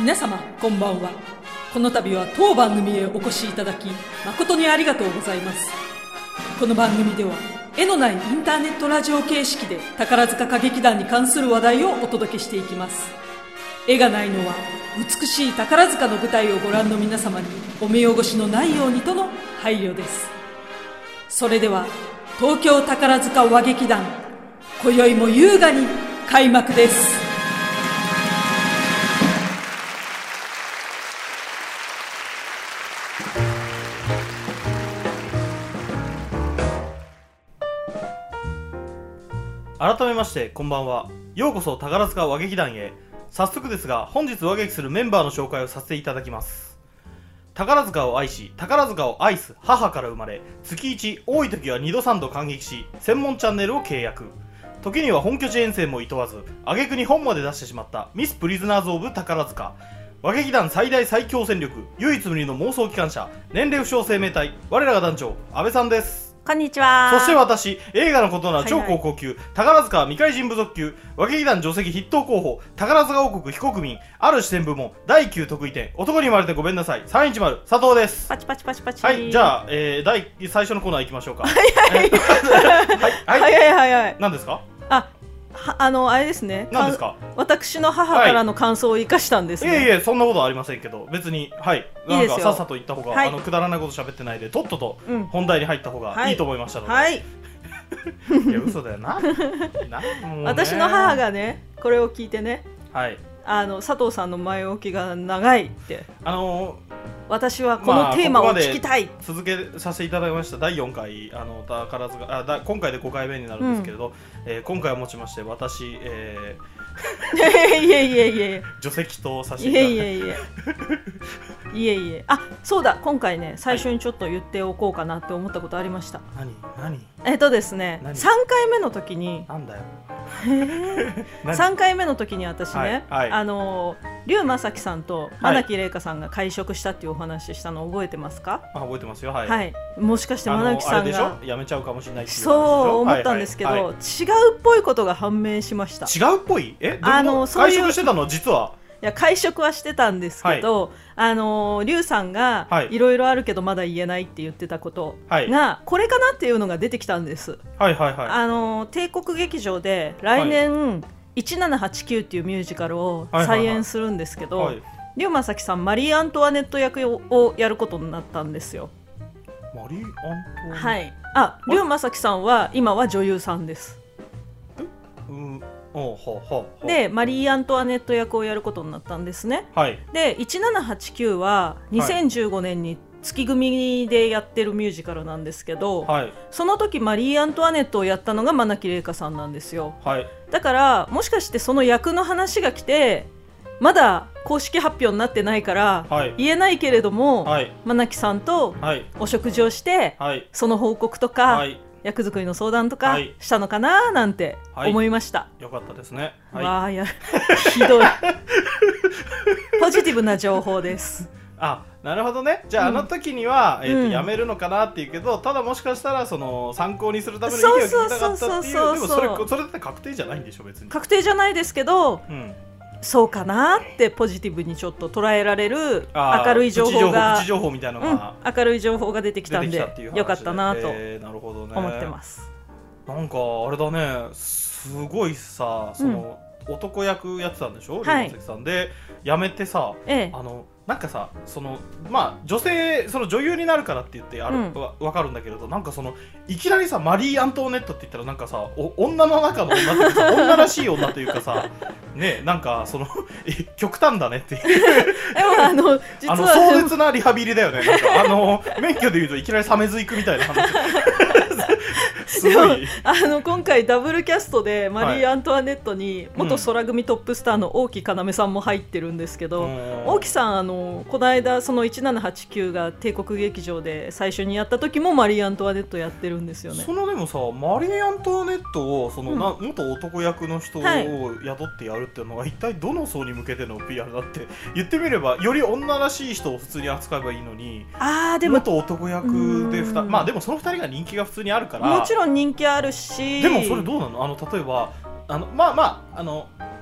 皆様こんばんは。この度は当番組へお越しいただき誠にありがとうございます。この番組では絵のないインターネットラジオ形式で宝塚歌劇団に関する話題をお届けしていきます。絵がないのは美しい宝塚の舞台をご覧の皆様にお目汚しのないようにとの配慮です。それでは東京宝塚話劇団、今宵も優雅に開幕です。 改めましてこんばんは。ようこそ宝塚話劇団へ。早速ですが本日話劇するメンバーの紹介をさせていただきます。宝塚を愛し宝塚を愛す母から生まれ、月1多い時は2度3度感激し専門チャンネルを契約、時には本拠地遠征も厭わず挙句に本まで出してしまったミス・プリズナーズ・オブ・宝塚、話劇団最大最強戦力、唯一無二の妄想機関車、年齢不詳生命体、我らが団長安倍さんです。 こんにちは。 そして私、映画のことなら超高校級、宝塚未開人部族級、話劇団除籍筆頭候補、宝塚王国非国民、ある視点部門、第9得意点、男に生まれてごめんなさい、310、佐藤です。 パチパチパチパチ。 はい、じゃあ、最初のコーナー行きましょうか。 はい。 何ですか？ あれですね。 何ですか？ 私の母からの感想を生かしたんですね。 いえそんなことはありませんけど、別に、はい、なんかさっさと言った方が、くだらないこと喋ってないで、とっとと本題に入った方がいいと思いましたので。はい。いや、嘘だよな。 私の母がね、これを聞いてね、 はい。 佐藤さんの前置きが長いって。私はこのテーマを聞きたい、 続けさせていただきました第4回宝塚今回で5回目になるんですけれど、今回をもちまして私、 いえ除籍とさせていただきいえそうだ、今回ね最初にちょっと言っておこうかなって思ったことありました。 何ですね、3回目の時になんだよ 3回目の時に私ね、龍正樹さんと真木玲香さんが会食したっていうお話したの覚えてますか？ 覚えてますよ。はい。 もしかして真木さんがあれでしょ、やめちゃうかもしれないっていうそう思ったんですけど、違うっぽいことが判明しました。 違うっぽい？会食してたの実は。 いや、会食はしてたんですけど、龍さんがいろいろあるけどまだ言えないって言ってたことが、これかなっていうのが出てきたんです。帝国劇場で来年1789っていうミュージカルを再演するんですけど、龍正樹さんマリー・アントワネット役をやることになったんですよ。 マリー・アントワネット、 はい。龍正樹さんは今は女優さんです。でマリー・アントワネット役をやることになったんですね。で1789は2015年に月組でやってるミュージカルなんですけど、その時マリー・アントワネットをやったのが真木玲香さんなんですよ。だからもしかしてその役の話が来てまだ公式発表になってないから、言えないけれども、真木さんとお食事をして、その報告とか、役作りの相談とかしたのかななんて思いました。 よかったですね。 わあ、ひどいポジティブな情報です。 なるほどね。じゃあ、あの時には、やめるのかなっていうけど、ただもしかしたらその参考にするための意見を聞きたかったっていう。でもそれって確定じゃないんでしょ別に。 確定じゃないですけど、そうかなってポジティブにちょっと捉えられる明るい情報が、 プチ情報みたいなのが、 明るい情報が出てきたんでよかったなと思ってます。 なんかあれだね、すごいさ、その男役やってたんでしょ、龍正樹さんで辞めてさ、なんかさ、その女性、その女優になるからって言ってわかるんだけれど、なんかそのいきなりさマリー・アントワネットって言ったらなんかさ、女の中の女というかさ、女らしい女というかさね、なんかその極端だねっていうでも実は壮絶なリハビリだよね。なんか免許で言うといきなりサメズ行くみたいな話すごい。 今回ダブルキャストでマリー・アントワネットに元空組トップスターの大木要さんも入ってるんですけど、大木さんこの間その1789が帝国劇場で最初にやった時もマリー・アントワネットやってるんですよね。 そのでもさ、マリー・アントワネットをその、元男役の人を雇ってやるっていうのが一体どの層に向けての PR だって、言ってみればより女らしい人を普通に扱えばいいのに、 でも元男役ででもその2人が人気が普通にあるから、 もちろん人気あるし、 でもそれどうなの？例えば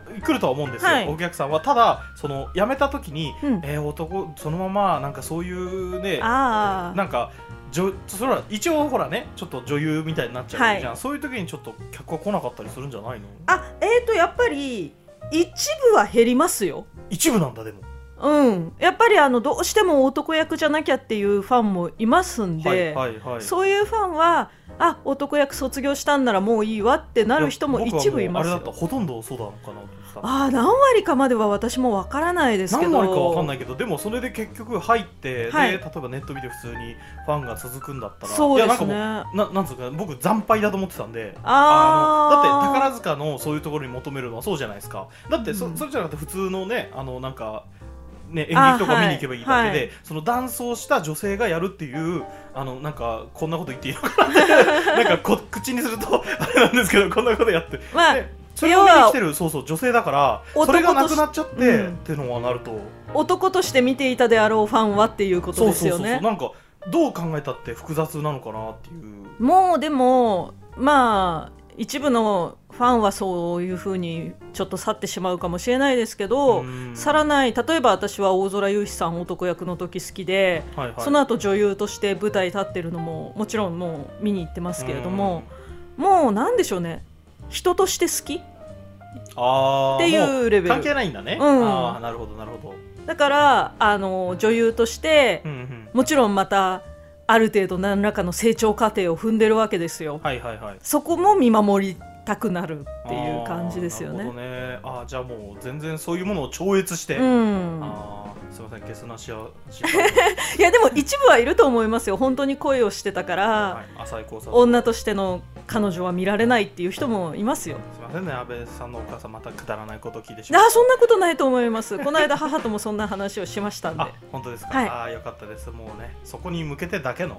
来るとは思うんですよ、はい、お客さんは。ただその辞めた時に、男そのままなんかそういうね、なんかそれは一応ほらねちょっと女優みたいになっちゃうじゃん、はい、そういう時にちょっと客が来なかったりするんじゃないの？ やっぱり一部は減りますよ。 一部なんだ。でもやっぱりどうしても男役じゃなきゃっていうファンもいますんで、そういうファンは男役卒業したんならもういいわってなる人も一部いますよ。 あれだったらほとんどそうなのかな。 何割かまでは私もわからないですけど、 何割かわかんないけど、でもそれで結局入って、はい、で例えばネット見て普通にファンが続くんだったら、 そうですね、 いやなんつうか僕惨敗だと思ってたんで、だって宝塚のそういうところに求めるのはそうじゃないですか。だってそれじゃなくて普通のねなんかね、演劇とか見に行けばいいだけで、そのダンスをした女性がやるっていうなんかこんなこと言っていいのかなってなんか口にするとあれなんですけど、こんなことやって、それを見に来てる女性だからそれがなくなっちゃって、っていうのはなると男として見ていたであろうファンはっていうことですよね。 なんかどう考えたって複雑なのかなっていう。 もうでも一部のファンはそういう風にちょっと去ってしまうかもしれないですけど、去らない。例えば私は大空悠飛さん男役の時好きで、その後女優として舞台立ってるのももちろんもう見に行ってますけれども、もうなんでしょうね、人として好きっていうレベル。 関係ないんだね。なるほどなるほど。 だから女優として、もちろんまたある程度何らかの成長過程を踏んでるわけですよ。そこも見守りたくなるっていう感じですよね。 なるほどね。じゃあもう全然そういうものを超越して、すいません、ゲスなしはいやでも一部はいると思いますよ。本当に恋をしてたから、女としての彼女は見られないっていう人もいますよ。 すいませんね、安倍さんのお母さんまたくだらないことを聞いてしまう。 そんなことないと思います。この間母ともそんな話をしましたんで。 本当ですか。よかったです。もうね、そこに向けてだけの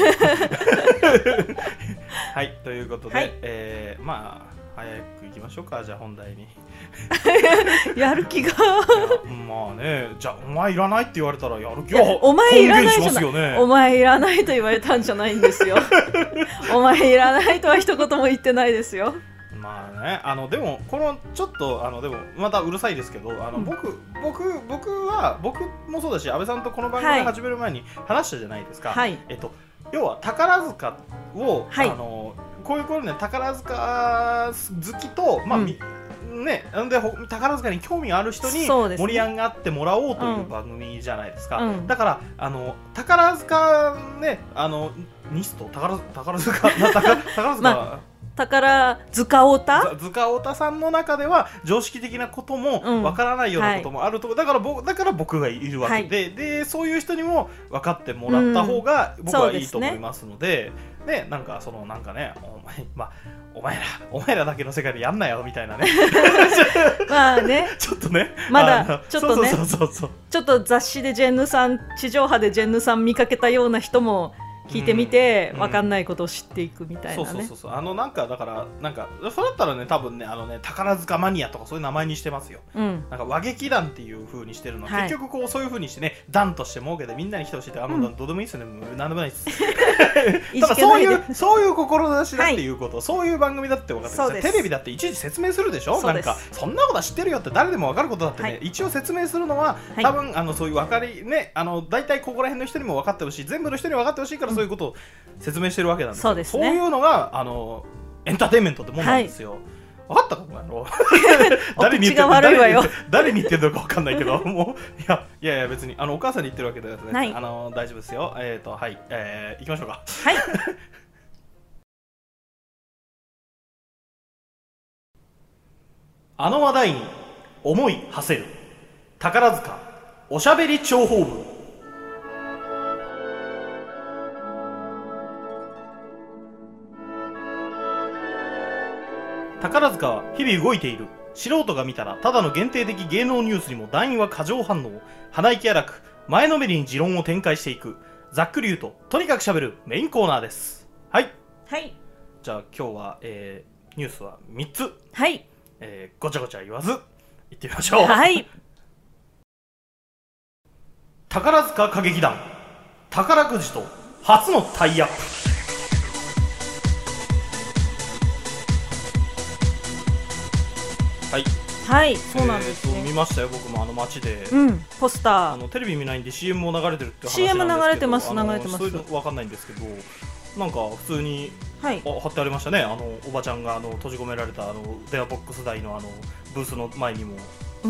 はい、ということで、早く行きましょうか。じゃあ本題にやる気がまあね、じゃあお前いらないって言われたらやる気はお前いらないしますよね。 お前いらないと言われたんじゃないんですよお前いらないとは一言も言ってないですよ。 まあね、でもこのちょっとでもまたうるさいですけど、僕もそうだし、安倍さんとこの番組始める前に話したじゃないですか。要は宝塚を、こういう頃ね、宝塚好きと、ね、で宝塚に興味がある人に盛り上がってもらおうという番組じゃないですか。だから宝塚ね、ニスト宝塚宝塚オタ塚オタさんの中では常識的なこともわからないようなこともあると、だから僕がいるわけで、そういう人にも分かってもらった方が僕はいいと思いますので、なんかなんかね、お前らだけの世界でやんなよみたいなねまあねちょっとね、 まだちょっとね、ちょっと雑誌でジェンヌさん、地上波でジェンヌさん見かけたような人も聞いてみて、分かんないことを知っていくみたいなね。 なんかだからなんかそれだったらね、多分ね宝塚マニアとかそういう名前にしてますよ。なんか和劇団っていう風にしてるの、結局こうそういう風にしてね、団として儲けてみんなに来てほしいって、どうでもいいですよね。なんでもないですただそういう志だっていうこと、そういう番組だって分かってる。テレビだっていちいち説明するでしょ。なんかそんなことは知ってるよって誰でも分かることだってね、一応説明するのは多分そういう分かりね、大体ここら辺の人にも分かってほしい、全部の人に分かってほしいからそういうことを説明してるわけなんですよ。そういうのがエンターテインメントってもんなんですよ。分かったかも誰に言ってるのか分かんないけどもういや別にお母さんに言ってるわけだよね。大丈夫ですよ。はい、行きましょうか。 はい話題に思い馳せる宝塚おしゃべり諜報部。宝塚は日々動いている。素人が見たらただの限定的芸能ニュースにも団員は過剰反応。鼻息荒く前のめりに持論を展開していく。ざっくり言うととにかくしゃべるメインコーナーです。はい、じゃあ今日は、ニュースは3つ、ごちゃごちゃ言わずいってみましょう。宝塚歌劇団宝くじと初のタイアップ。 はい、そうなんですね。 見ましたよ、僕も街で、 ポスターテレビ見ないんで CM も流れてるって話なんですけど、 CM 流れてます、流れてます。 そういうの分かんないんですけど、なんか普通に貼ってありましたね。おばちゃんが閉じ込められた電話ボックス台のブースの前にも。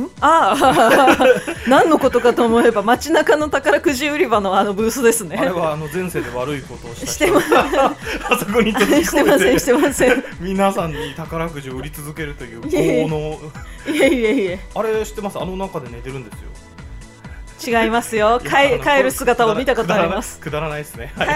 何のことかと思えば街中の宝くじ売り場のブースですね。 あれは前世で悪いことをした人があそこに閉じ込めてしてません皆さんに宝くじを売り続けるという業のあれ知ってます？中で寝てるんですよ。違いますよ。帰る姿を見たことあります。 くだらないですね。 はい。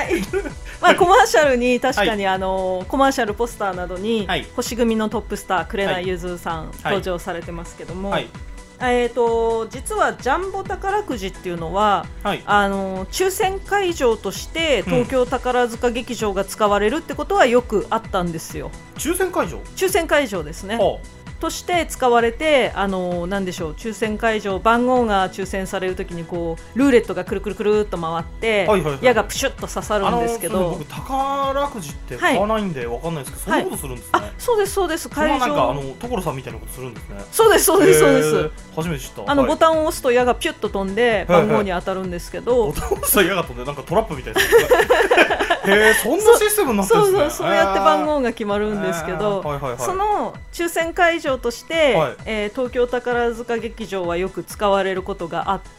コマーシャルに確かにコマーシャルポスターなどに星組のトップスター紅ゆずさん登場されてますけども、実はジャンボ宝くじっていうのは、抽選会場として東京宝塚劇場が使われるってことはよくあったんですよ。 抽選会場？抽選会場ですね。として使われて、なんでしょう、抽選会場番号が抽選されるときにこうルーレットがくるくるくるっと回って、矢がプシュッと刺さるんですけど、 僕宝くじって買わないんでわかんないですけど、そんなことするんですね。 そうですそうです。会場なんか所さんみたいなことするんですね。 そうですそうですそうです。 初めて知った。 ボタンを押すと矢がピュッと飛んで番号に当たるんですけど、 ボタンを押すと矢が飛んでなんかトラップみたいですね。そんなシステムになってるんですね。 そうやって番号が決まるんですけど、その抽選会場として、東京宝塚劇場はよく使われることがあって、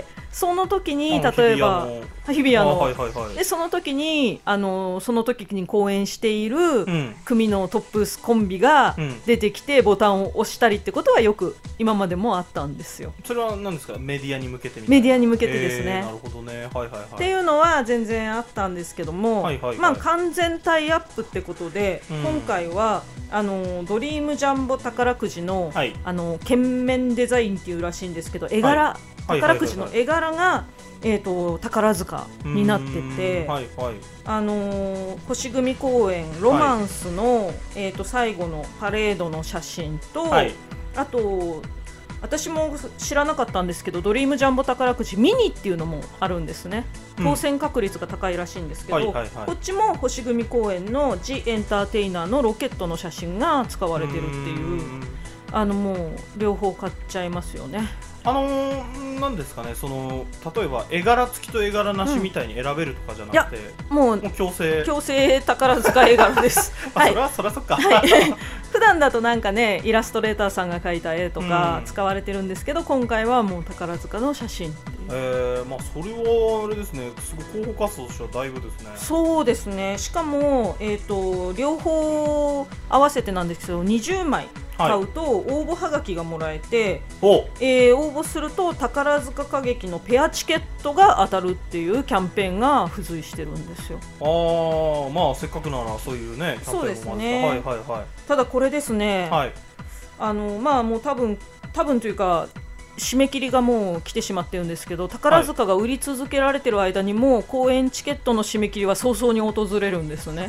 その時に例えば日比谷ので、その時にその時に公演している組のトップコンビが出てきてボタンを押したりってことはよく今までもあったんですよ。 それは何ですか？メディアに向けてみたいな。 メディアに向けてですね。 なるほどね。 っていうのは全然あったんですけども、完全タイアップってことで、今回はドリームジャンボ宝くじの券面デザインっていうらしいんですけど、絵柄、宝くじの絵柄が宝塚になってて、星組公演ロマンスの最後のパレードの写真と、あと私も知らなかったんですけど、ドリームジャンボ宝くじミニっていうのもあるんですね。当選確率が高いらしいんですけど、こっちも星組公演のジ・エンターテイナーのロケットの写真が使われてるっていう、もう両方買っちゃいますよね。 なんですかね、例えば絵柄付きと絵柄なしみたいに選べるとかじゃなくて、 もう強制宝塚絵柄です。 そりゃそっか。 普段だとなんかね、イラストレーターさんが描いた絵とか使われてるんですけど、今回はもう宝塚の写真っていう。 それはあれですね、すごい広報活動としてはだいぶですね。 そうですね。しかも両方合わせてなんですけど、20枚買うと応募はがきがもらえて、応募すると宝塚歌劇のペアチケットが当たるっていうキャンペーンが付随してるんですよ。 せっかくならそういうねキャンペーンもある。そうですね。ただこれですね、もう多分というか締め切りがもう来てしまってるんですけど、宝塚が売り続けられてる間にも公演チケットの締め切りは早々に訪れるんですね。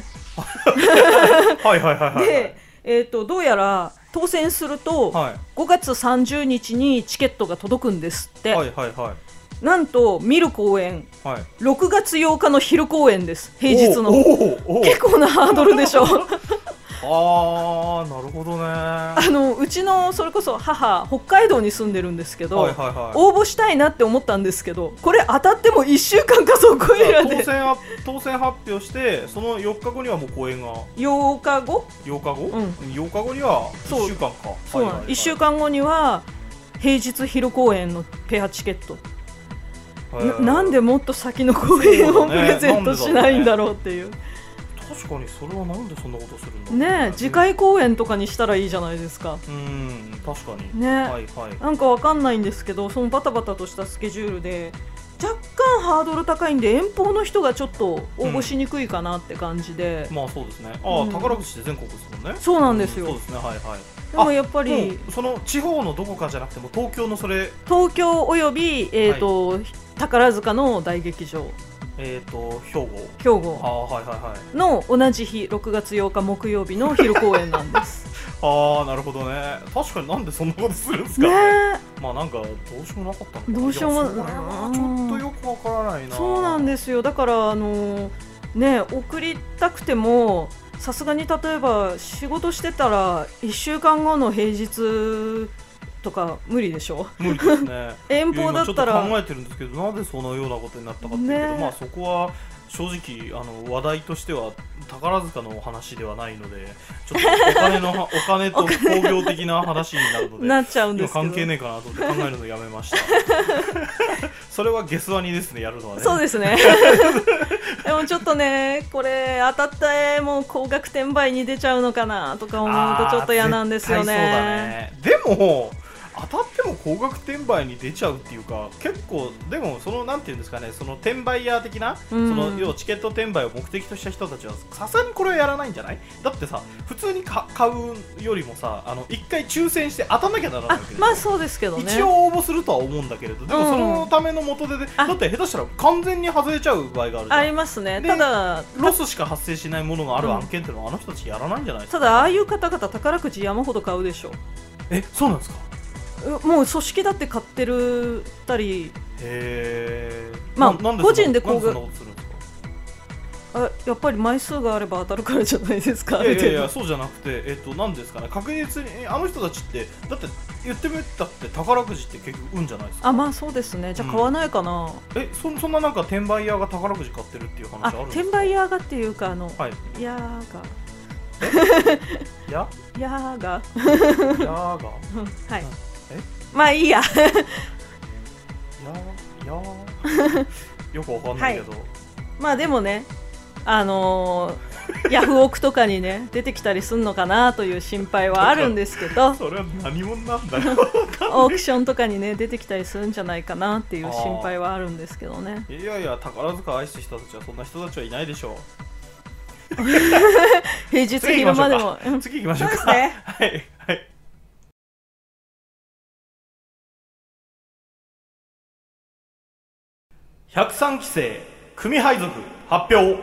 で、どうやら当選すると5月30日にチケットが届くんですって。なんと見る公演、6月8日の昼公演です。平日の。結構なハードルでしょ。 なるほどね。 うちのそれこそ母、北海道に住んでるんですけど、応募したいなって思ったんですけど、これ当たっても1週間かそこいらで当選発表して、その4日後にはもう公演が 8日後 8日後には1週間か。 1週間後には平日昼公演のペアチケット。なんでもっと先の公演をプレゼントしないんだろうっていう。 確かにそれはなんでそんなことするんだね。次回公演とかにしたらいいじゃないですか。 確かにね。なんかわかんないんですけど、そのバタバタとしたスケジュールで若干ハードル高いんで、遠方の人がちょっと応募しにくいかなって感じで。 そうですね。宝くじって全国ですもんね。 そうなんですよ。 そうですね。 でもやっぱりその地方のどこかじゃなくても東京の東京および宝塚の大劇場。兵庫の同じ日、6月8日木曜日の昼公演なんです。 なるほどね。確かになんでそんなことするんですかね。なんかどうしようもなかったのかな。 どうしようもちょっとよくわからないな。 そうなんですよ。だから送りたくてもさすがに例えば仕事してたら1週間後の平日とか無理でしょ。 無理ですね。 遠方だったらちょっと考えてるんですけど、なぜそのようなことになったかっていうけど、まあそこは正直話題としては宝塚の話ではないので、ちょっとお金と工業的な話になるのでなっちゃうんですけど、 関係ねえかなと思って考えるのやめました。それはゲスワニですね、やるのはね。 そうですね。でもちょっとね、これ当たった絵も高額転売に出ちゃうのかなとか思うとちょっと嫌なんですよね。 でも当たっても高額転売に出ちゃうっていうか、結構でもそのなんていうんですかね、その転売ヤー的な、その要はチケット転売を目的とした人たちはさすがにこれはやらないんじゃない？だってさ、普通に買うよりもさ、一回抽選して当たんなきゃならないわけで、 まあそうですけどね。 一応応募するとは思うんだけれど、でもそのための元で、だって下手したら完全に外れちゃう場合があるじゃん。 ありますね。ただロスしか発生しないものがある案件っていうのはあの人たちやらないんじゃないですか。 ただああいう方々宝くじ山ほど買うでしょ。 そうなんですか。 もう組織だって買ってるたり、 まあ個人でこうするんですか。やっぱり枚数があれば当たるからじゃないですか。 いやそうじゃなくて、なんですかね、確実にあの人たちってだって言ってみたって宝くじって結局運じゃないですか。 まあそうですね。じゃあ買わないかな。 そんななんか転売屋が宝くじ買ってるっていう話あるんですか。 転売屋がっていうかヤーがはい。まあいいや。 よくわかんないけど、 まあでもね、ヤフオクとかにね出てきたりすんのかなという心配はあるんですけど、 それは何者なんだよ。 オークションとかにね出てきたりするんじゃないかなっていう心配はあるんですけどね。 いや宝塚を愛す人たちはそんな人たちはいないでしょう。 平日昼間でも次行きましょうか。 そうですね。 はいはい。103期生組配属発表。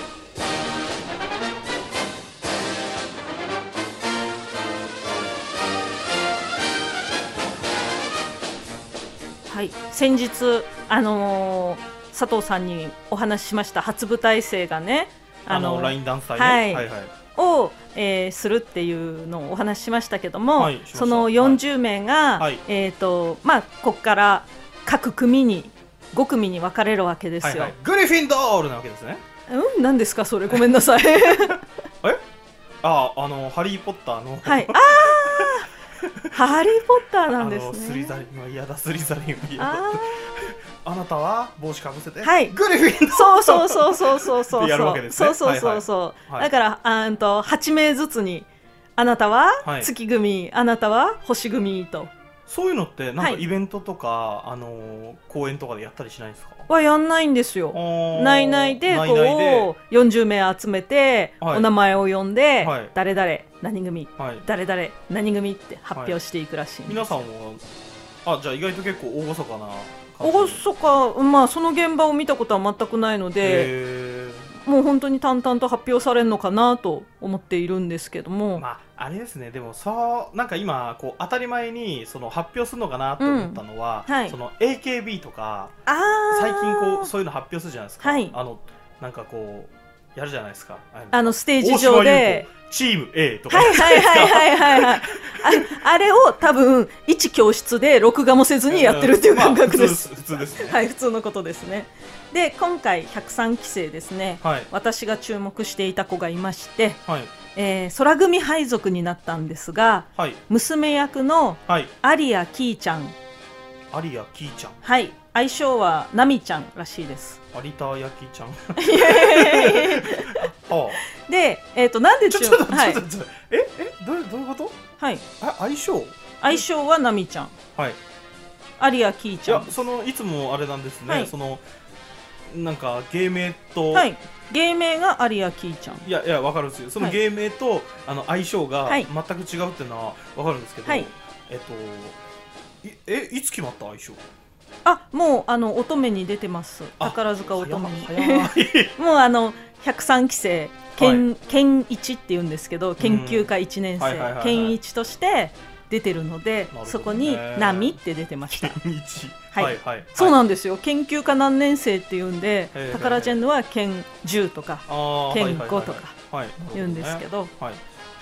はい、先日佐藤さんにお話ししました初舞台生がね、 ラインダンス隊ね、 を、するっていうのをお話ししましたけども、その40名が、まあここから各組に5組に分かれるわけですよ。 グリフィンドールなわけですね。 何ですかそれ、ごめんなさい。 ハリーポッターの、 ハリーポッターなんですね。 スリザリンは嫌だ、スリザリンは嫌だ。あなたは帽子かぶせて、 グリフィンそうやるわけですね。そうだから8名ずつに、あなたは月組、あなたは星組と。 そういうのってなんかイベントとか、公演とかでやったりしないんですか？ はやんないんですよ。内々でこう40名集めて、お名前を呼んで、誰々何組、誰々何組って発表していくらしいんです。 皆さんはじゃあ意外と結構大晦日な。 大晦日、まあその現場を見たことは全くないので、もう本当に淡々と発表されるのかなと思っているんですけども、 あれですね。でもなんか今こう当たり前にその発表するのかなと思ったのは、その AKB とか最近こうそういうの発表するじゃないですか。なんかこうやるじゃないですか。 ステージ上でチーム A とかあれを多分一教室で録画もせずにやってるっていう感覚です。 普通ですね。 はい、普通のことですね。で今回103期生ですね、私が注目していた子がいまして、空組配属になったんですが、娘役の有谷キーちゃん。 有谷キーちゃん、 愛称はナミちゃんらしいです。 有田焼きちゃん。 で、なんでどういうこと？愛称はナミちゃん。有谷キーちゃん。 いつもあれなんですね。なんか芸名と、 芸名が有谷キーちゃん。 いや分かるんですよ。その芸名と相性が全く違うっていうのは分かるんですけど、いつ決まった相性？ もう乙女に出てます。宝塚乙女に。もう103期生研一って言うんですけど、研究科1年生研一として出てるので、そこにナミって出てました。そうなんですよ。研究科何年生っていうんで、タカラジェンヌは研10とか研5とか言うんですけど、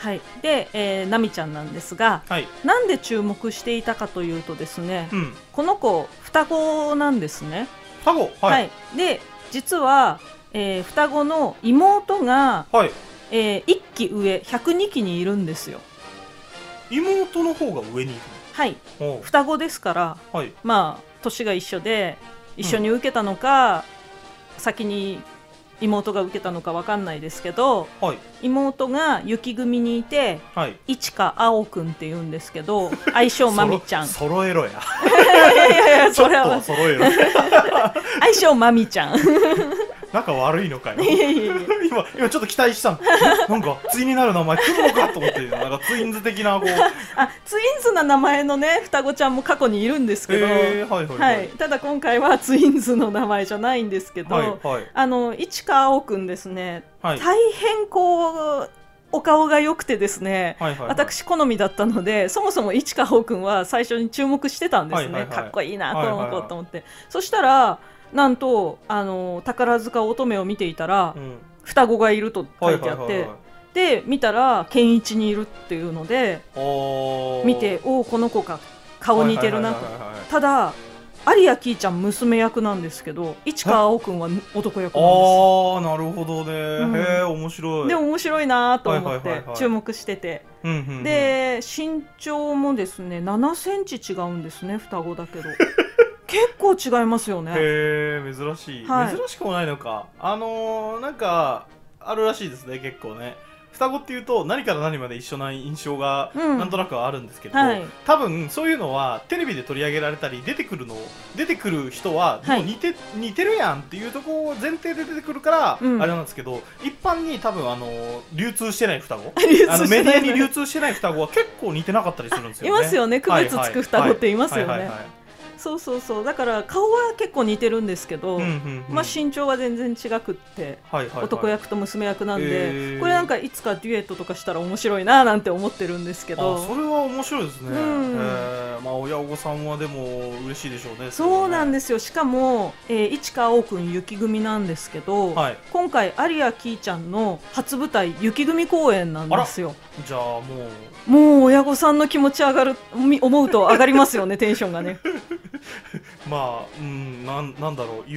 はい、で、ナミちゃんなんですが、はい、なんで注目していたかというとですね、この子双子なんですね。 双子、はい、 で実は、双子の妹が、1期上102期にいるんですよ。 妹の方が上にいる。 はい、双子ですから、まあ年が一緒で一緒に受けたのか、先に妹が受けたのか分かんないですけど、妹が雪組にいて、市川青くんって言うんですけど、愛称まみちゃん。 揃えろや。 それは揃えろ。愛称まみちゃん。 仲悪いのかよ。今ちょっと期待したの。なんか対になる名前来るのかと思って、なんかツインズ的なこう。 ツインズな名前のね双子ちゃんも過去にいるんですけど、ただ今回はツインズの名前じゃないんですけど、市川青くんですね、大変こうお顔が良くてですね、私好みだったので、そもそも市川青くんは最初に注目してたんですね。かっこいいなこの子と思って。そしたらなんと宝塚乙女を見ていたら、双子がいると書いてあって、で見たら健一にいるっていうので見て、この子か顔似てるなと。ただ有谷キーちゃん娘役なんですけど、市川青くんは男役なんですよ。 なるほどね。へえ、面白い。 で面白いなと思って注目してて、で身長もですね7センチ違うんですね、双子だけど。結構違いますよね。 へえ、珍しい。珍しくもないのか。なんかあるらしいですね、結構ね。双子っていうと何から何まで一緒な印象がなんとなくあるんですけど、多分そういうのはテレビで取り上げられたり出てくる人はもう似てるやんっていうところ前提で出てくるからあれなんですけど、一般に多分流通してない双子メディアに流通してない双子は結構似てなかったりするんですよね。 いますよね、区別つく双子っていますよね。そうだから顔は結構似てるんですけど、身長は全然違くって、男役と娘役なんで、これなんかいつかデュエットとかしたら面白いななんて思ってるんですけど。 それは面白いですね。親御さんはでも嬉しいでしょうね。 そうなんですよ。しかも、市川青くん雪組なんですけど、今回有谷キーちゃんの初舞台雪組公演なんですよ。 じゃあもう親御さんの気持ち上がる思うと上がりますよね。テンションがね。 まあ、なんだろう、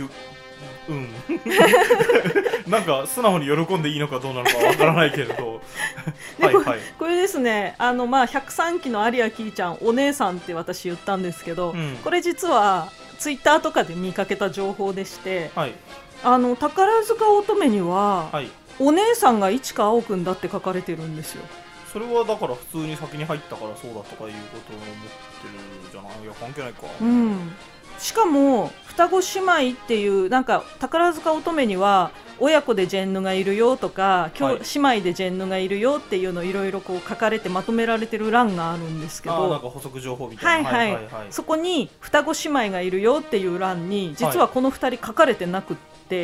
なんか素直に喜んでいいのかどうなのかわからないけれどこれですね、103期の有谷キーちゃんお姉さんって私言ったんですけど、これ実はツイッターとかで見かけた情報でして、宝塚乙女には、お姉さんが市川青くんだって書かれてるんですよ。 それはだから普通に先に入ったからそうだとかいうことを思ってるじゃない。いや関係ないか。 しかも双子姉妹っていうなんか宝塚乙女には親子でジェンヌがいるよとか、姉妹でジェンヌがいるよっていうのをいろいろこう書かれてまとめられてる欄があるんですけど、 なんか補足情報みたいな、 そこに双子姉妹がいるよっていう欄に実はこの2人書かれてなくって、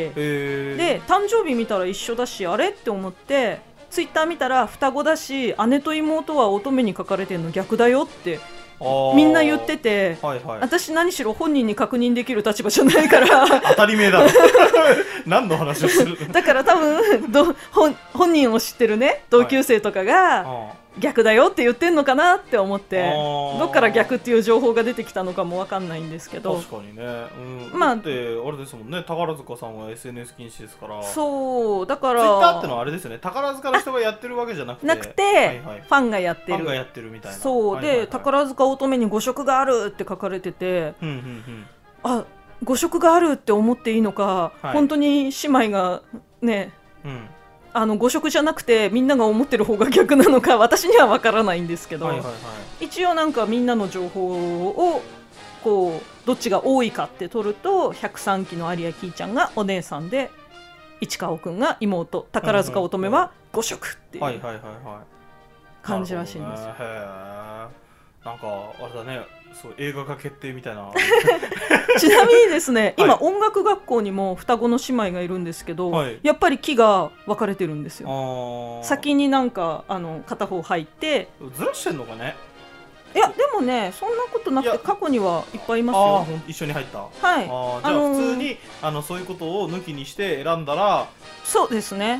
で誕生日見たら一緒だしあれって思ってツイッター見たら双子だし姉と妹は乙女に書かれてるの逆だよってみんな言ってて、私何しろ本人に確認できる立場じゃないから当たり前だろ何の話をするだから多分本人を知ってるね同級生とかが逆だよって言ってんのかなって思って、どっから逆っていう情報が出てきたのかも分かんないんですけど。 確かにね、だってあれですもんね、宝塚さんは SNS 禁止ですから。 そうだからツイッターってのはあれですよね、宝塚の人がやってるわけじゃなくてファンがやってる、 ファンがやってるみたいな。 そうで、宝塚乙女に誤色があるって書かれてて、誤色があるって思っていいのか、本当に姉妹がね、誤色じゃなくてみんなが思ってる方が逆なのか私には分からないんですけど、一応なんかみんなの情報をこうどっちが多いかって取ると103期の有谷キーちゃんがお姉さんで市川くんが妹、宝塚乙女は誤色っていう感じらしいんですよ。 なんかあれだね、そう映画化決定みたいなちなみにですね、今音楽学校にも双子の姉妹がいるんですけど、やっぱり期が分かれてるんですよ。先になんか片方入ってずらしてんのかね。 いやでもねそんなことなくて過去にはいっぱいいますよ。 一緒に入った。 じゃあ普通にそういうことを抜きにして選んだらそうですね。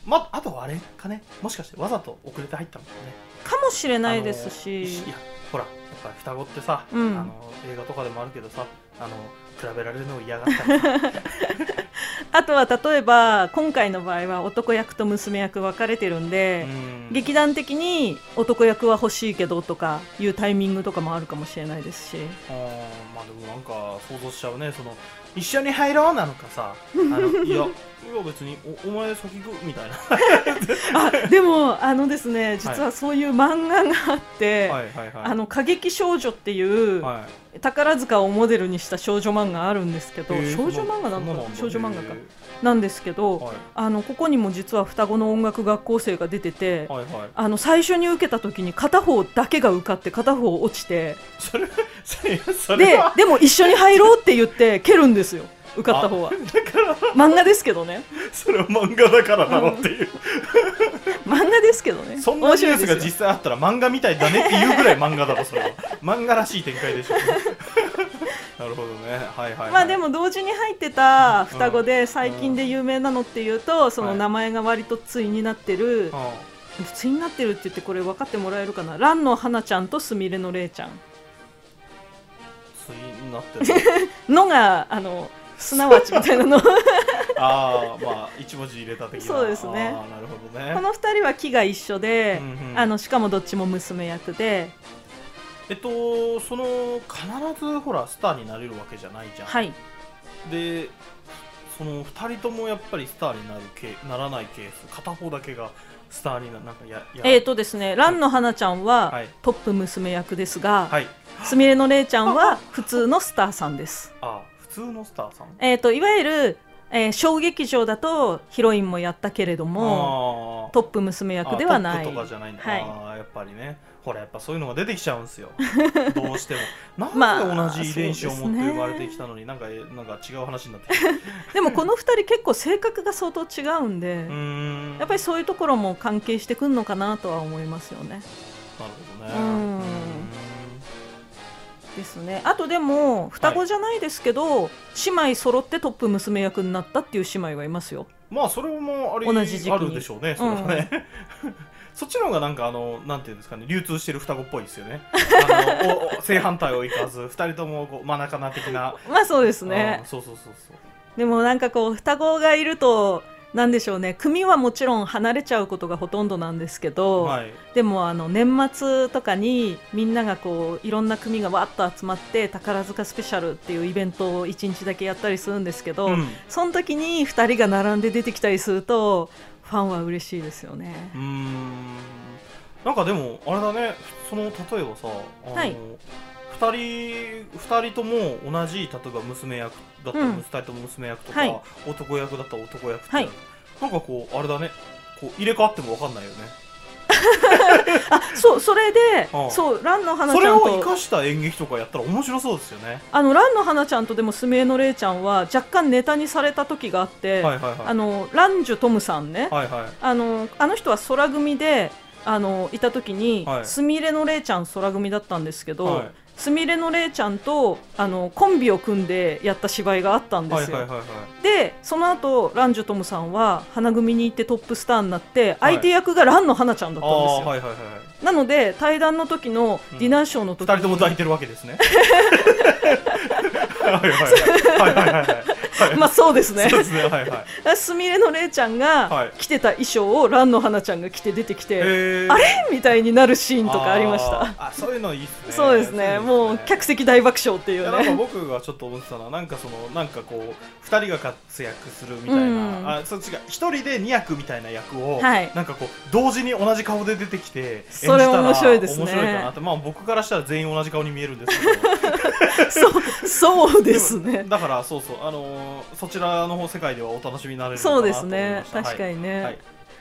あとはあれかね、もしかしてわざと遅れて入ったのかね、 かもしれないですし、 いやほらやっぱり双子ってさ、映画とかでもあるけどさ、比べられるのを嫌がったりさあとは例えば今回の場合は男役と娘役分かれてるんで、劇団的に男役は欲しいけどとかいうタイミングとかもあるかもしれないですし、 まあでもなんか想像しちゃうね、その一緒に入ろうなのかさ、いや別に お前先行くみたいなでもですね、実はそういう漫画があって、過激少女っていう、宝塚をモデルにした少女漫画あるんですけど、少女漫画なんだろう、少女漫画かなんですけど、ここにも実は双子の音楽学校生が出てて、最初に受けた時に片方だけが受かって片方落ちて、でも一緒に入ろうって言って蹴るんですよ、受かった方は。だから漫画ですけどね、 それは漫画だからだろっていう、 漫画ですけどね、 そんなニュースが実際あったら漫画みたいだねっていうぐらい漫画だろ、それは漫画らしい展開でしょなるほどね、まあでも同時に入ってた双子で最近で有名なのっていうと、その名前が割と対になってる、対になってるって言ってこれ分かってもらえるかな、蘭の花ちゃんとすみれのれいちゃん対になってるのがすなわちみたいなのまあ一文字入れた的な。 そうですね。 なるほどね。 この2人は木が一緒で、しかもどっちも娘役で、 その必ずほらスターになれるわけじゃないじゃん。 はい。 でその2人ともやっぱりスターにならないケース、片方だけがスターになんかですね、蘭の花ちゃんはトップ娘役ですが、すみれのれいちゃんは普通のスターさんです。 普通のスターさん。 いわゆる、小劇場だとヒロインもやったけれどもトップ娘役ではない。 トップとかじゃないんだ。やっぱりね、ほらやっぱそういうのが出てきちゃうんですよどうしても。なんで同じ遺伝子を持って生まれてきたのに、なんか違う話になってきてでもこの2人結構性格が相当違うんで、やっぱりそういうところも関係してくるのかなとは思いますよね。 なるほどね。 ですね。あとでも双子じゃないですけど、姉妹揃ってトップ娘役になったっていう姉妹がいますよ。 まあそれも同じ時期にあるでしょうね、それはねそっちの方がなんかなんていうんですかね、流通してる双子っぽいですよね正反対をいかず2人ともこう真中な的な。 まあそうですね。 そうでもなんかこう双子がいるとなんでしょうね、組はもちろん離れちゃうことがほとんどなんですけど、でも年末とかにみんながこういろんな組がわっと集まって宝塚スペシャルっていうイベントを1日だけやったりするんですけど、その時に2人が並んで出てきたりするとファンは嬉しいですよね。 なんかでもあれだね、その例えばさ、2人とも同じ、例えば娘役だったら2人とも娘役とか、男役だったら男役って、なんかこうあれだね、こう入れ替わっても分かんないよねそれで、蘭の花ちゃんとそれを生かした演劇とかやったら面白そうですよね。 蘭の花ちゃんとでもすみれのれいちゃんは若干ネタにされた時があって、ランジュトムさんね、あの人は空組でいた時に、すみれのれいちゃん空組だったんですけど、すみれのれいちゃんとコンビを組んでやった芝居があったんですよ。でその後ランジュトムさんは花組に行ってトップスターになって、相手役が蘭の花ちゃんだったんですよ。なので対談の時のディナーショーの時に、 2人とも抱いてるわけですねまあそうですね。すみれのれいちゃんが着てた衣装を蘭の花ちゃんが着て出てきて、あれみたいになるシーンとかありました。 そういうのいいですね。 そうですね。もう客席大爆笑っていうね。 なんか僕がちょっと思ってたのは、なんかこう2人が活躍するみたいな、そっちが1人で2役みたいな役を、なんかこう同時に同じ顔で出てきて演じたら面白いかなって。まあ僕からしたら全員同じ顔に見えるんですけどそうですね。 だからそちらの方世界ではお楽しみになれるのかなと思いました。 そうですね、確かにね、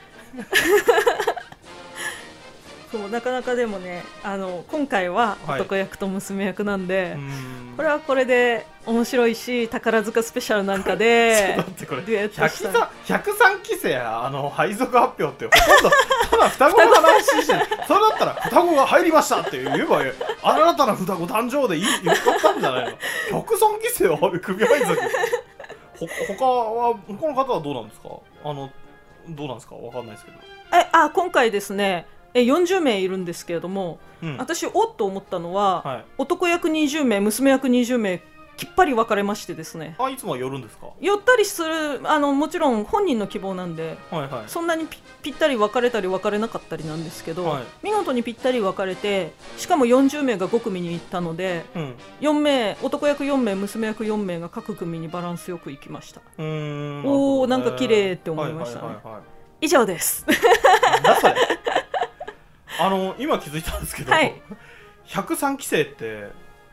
そうなかなかでもね、今回は男役と娘役なんで、これはこれで面白いし、宝塚スペシャルなんかで 103期生配属発表ってほとんどただ双子の話してるそれだったら双子が入りましたって言えば新たな双子誕生でよかったんじゃないの103期生は組配属他の方はどうなんですか？ どうなんですか、わかんないですけど。 今回ですね40名いるんですけれども、私おっと思ったのは、男役20名娘役20名きっぱり分かれましてですね。 いつもは寄るんですか？ 寄ったりする、もちろん本人の希望なんで、そんなにぴったり分かれたり分かれなかったりなんですけど、見事にぴったり分かれて、しかも40名が5組に行ったので、4名男役4名娘役4名が各組にバランスよくいきました。おお、なんか綺麗って思いましたね。以上です。 だそれ今気づいたんですけど、103期生って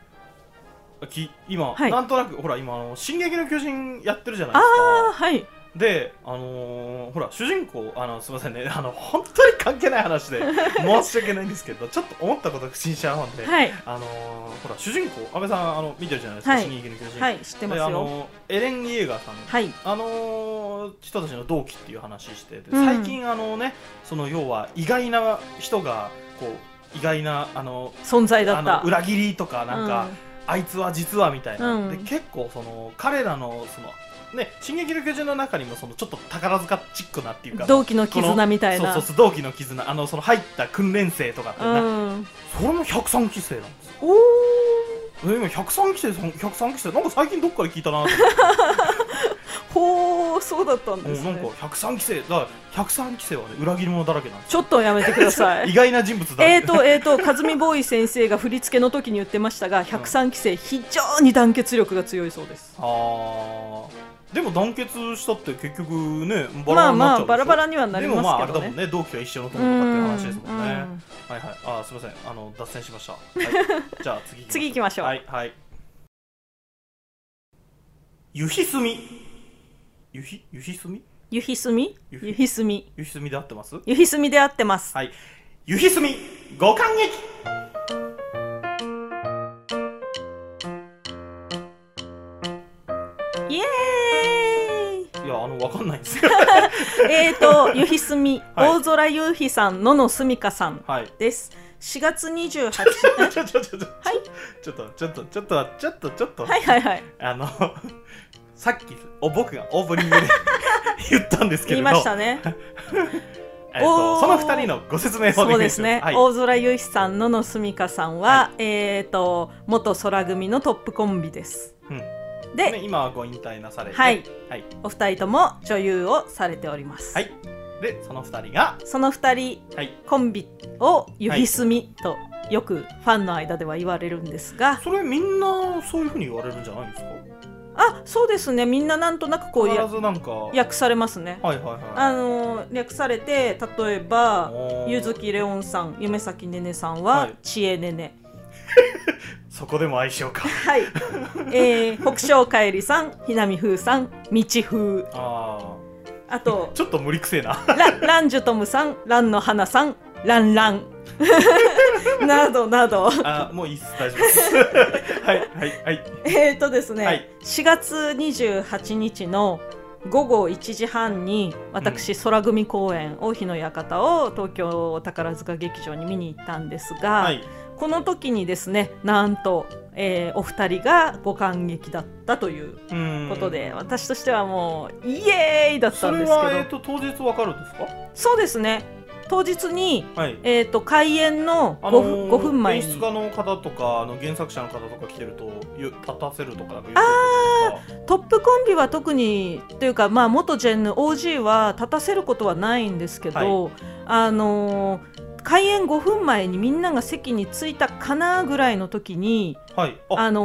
今、なんとなくほら今進撃の巨人やってるじゃないですか。でほら主人公すいませんね、本当に関係ない話で申し訳ないんですけど、ちょっと思ったことが不審者なんで、ほら主人公安倍さん見てるじゃないですか、進撃の巨人。 知ってますよ。 エレン・イェーガーさん、人たちの同期っていう話してて、最近その要は意外な人がこう意外な存在だった、 裏切りとかなんか、あいつは実はみたいな、で結構その彼らのそのね、進撃の巨人の中にもそのちょっと宝塚チックなっていうか、 同期の絆みたいな、 そう同期の絆、その入った訓練生とかって、それも103期生なんですよ。今103期生なんか最近どっかで聞いたなってほー、そうだったんですね。 なんか103期生だから、103期生はね裏切り者だらけなんですよ。ちょっとやめてください。 意外な人物だ。 かずみボーイ先生が振り付けの時に言ってましたが、103期生非常に団結力が強いそうです。 でも団結したって結局ね、 バラバラになっちゃうでしょ。バラバラにはなりますけどね。 でもあれだもんね、同期は一緒の友とかっていう話ですもんね。すみません、脱線しました。じゃあ次行きましょう。 ゆひすみ。ゆひすみ？ ゆひすみ？ゆひすみ。 ゆひすみで合ってます？ ゆひすみで合ってます。 ゆひすみご感激。 イエーイ。 いやわかんないんですよ。 ゆひすみ、大空ゆうひさん、野々すみかさんです。4月28日。 ちょっと。さっき僕がオープニングで言ったんですけれど。 言いましたね。 その2人のご説明をお願いします。 そうですね。大空ゆうひさん、野々すみかさんは、元空組のトップコンビです。で、 今はご引退なされて、 お二人とも女優をされております。 で、その2人、コンビをゆひすみとよくファンの間では言われるんですが、それみんなそういう風に言われるんじゃないですか？ そうですね。みんななんとなくこう訳されますね。略されて、例えば柚木レオンさん、夢咲ねねさんはちえねね。 そこでも相性か。 北昇かえりさん、ひなみふうさん、みちふう。あとちょっと無理くせえな。 ランジュトムさん、ランの花さん、ランランなどなど。 もういいっす、大丈夫です。 ですね、4月28日の午後1時半に私、空組公演大日の館を東京宝塚劇場に見に行ったんですが、この時にですね、なんと、お二人がご感激だったということで、私としてはもうイエーイだったんですけど。 それは、当日わかるんですか？ そうですね、当日に、開演の 5分前に演出家の方とか原作者の方とか来てると立たせるとかトップコンビは特にというか、元ジェンヌ OG は立たせることはないんですけど、開演5分前にみんなが席に着いたかなぐらいの時に、入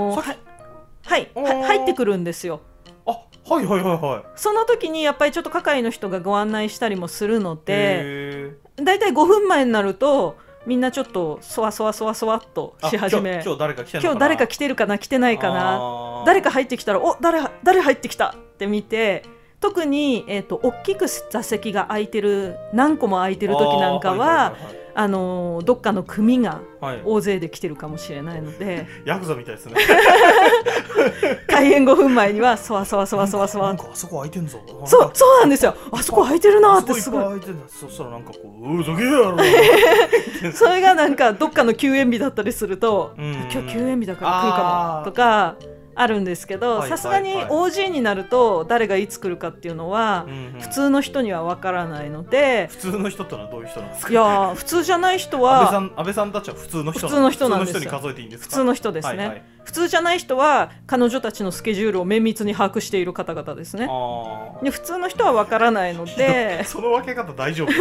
ってくるんですよ。その時にやっぱりちょっと係の人がご案内したりもするので、だいたい5分前になるとみんなちょっとそわそわっとし始め、 今日誰か来てるかな来てないかな、誰か入ってきたら誰入ってきたって見て、特に、大きく座席が空いてる、何個も空いてる時なんかは、どっかの組が大勢で来てるかもしれないので、 ヤクザみたいですね。 開演5分前にはそわそわなんかあそこ空いてんぞ。 そうなんですよ。あそこ空いてるなってすごい。 そしたらなんかこうどけやろ。 それがなんかどっかの休演日だったりすると、今日休演日だから来るかもとか、 あるんですけど、さすがに OG になると誰がいつ来るかっていうのは普通の人には分からないので、 普通の人ってのはどういう人なんですか？ いや普通じゃない人は安倍さんたちは普通の人なんですよ。普通の人に数えていいんですか？ 普通の人ですね、普通じゃない人は彼女たちのスケジュールを綿密に把握している方々ですね。で普通の人は分からないのでその分け方大丈夫？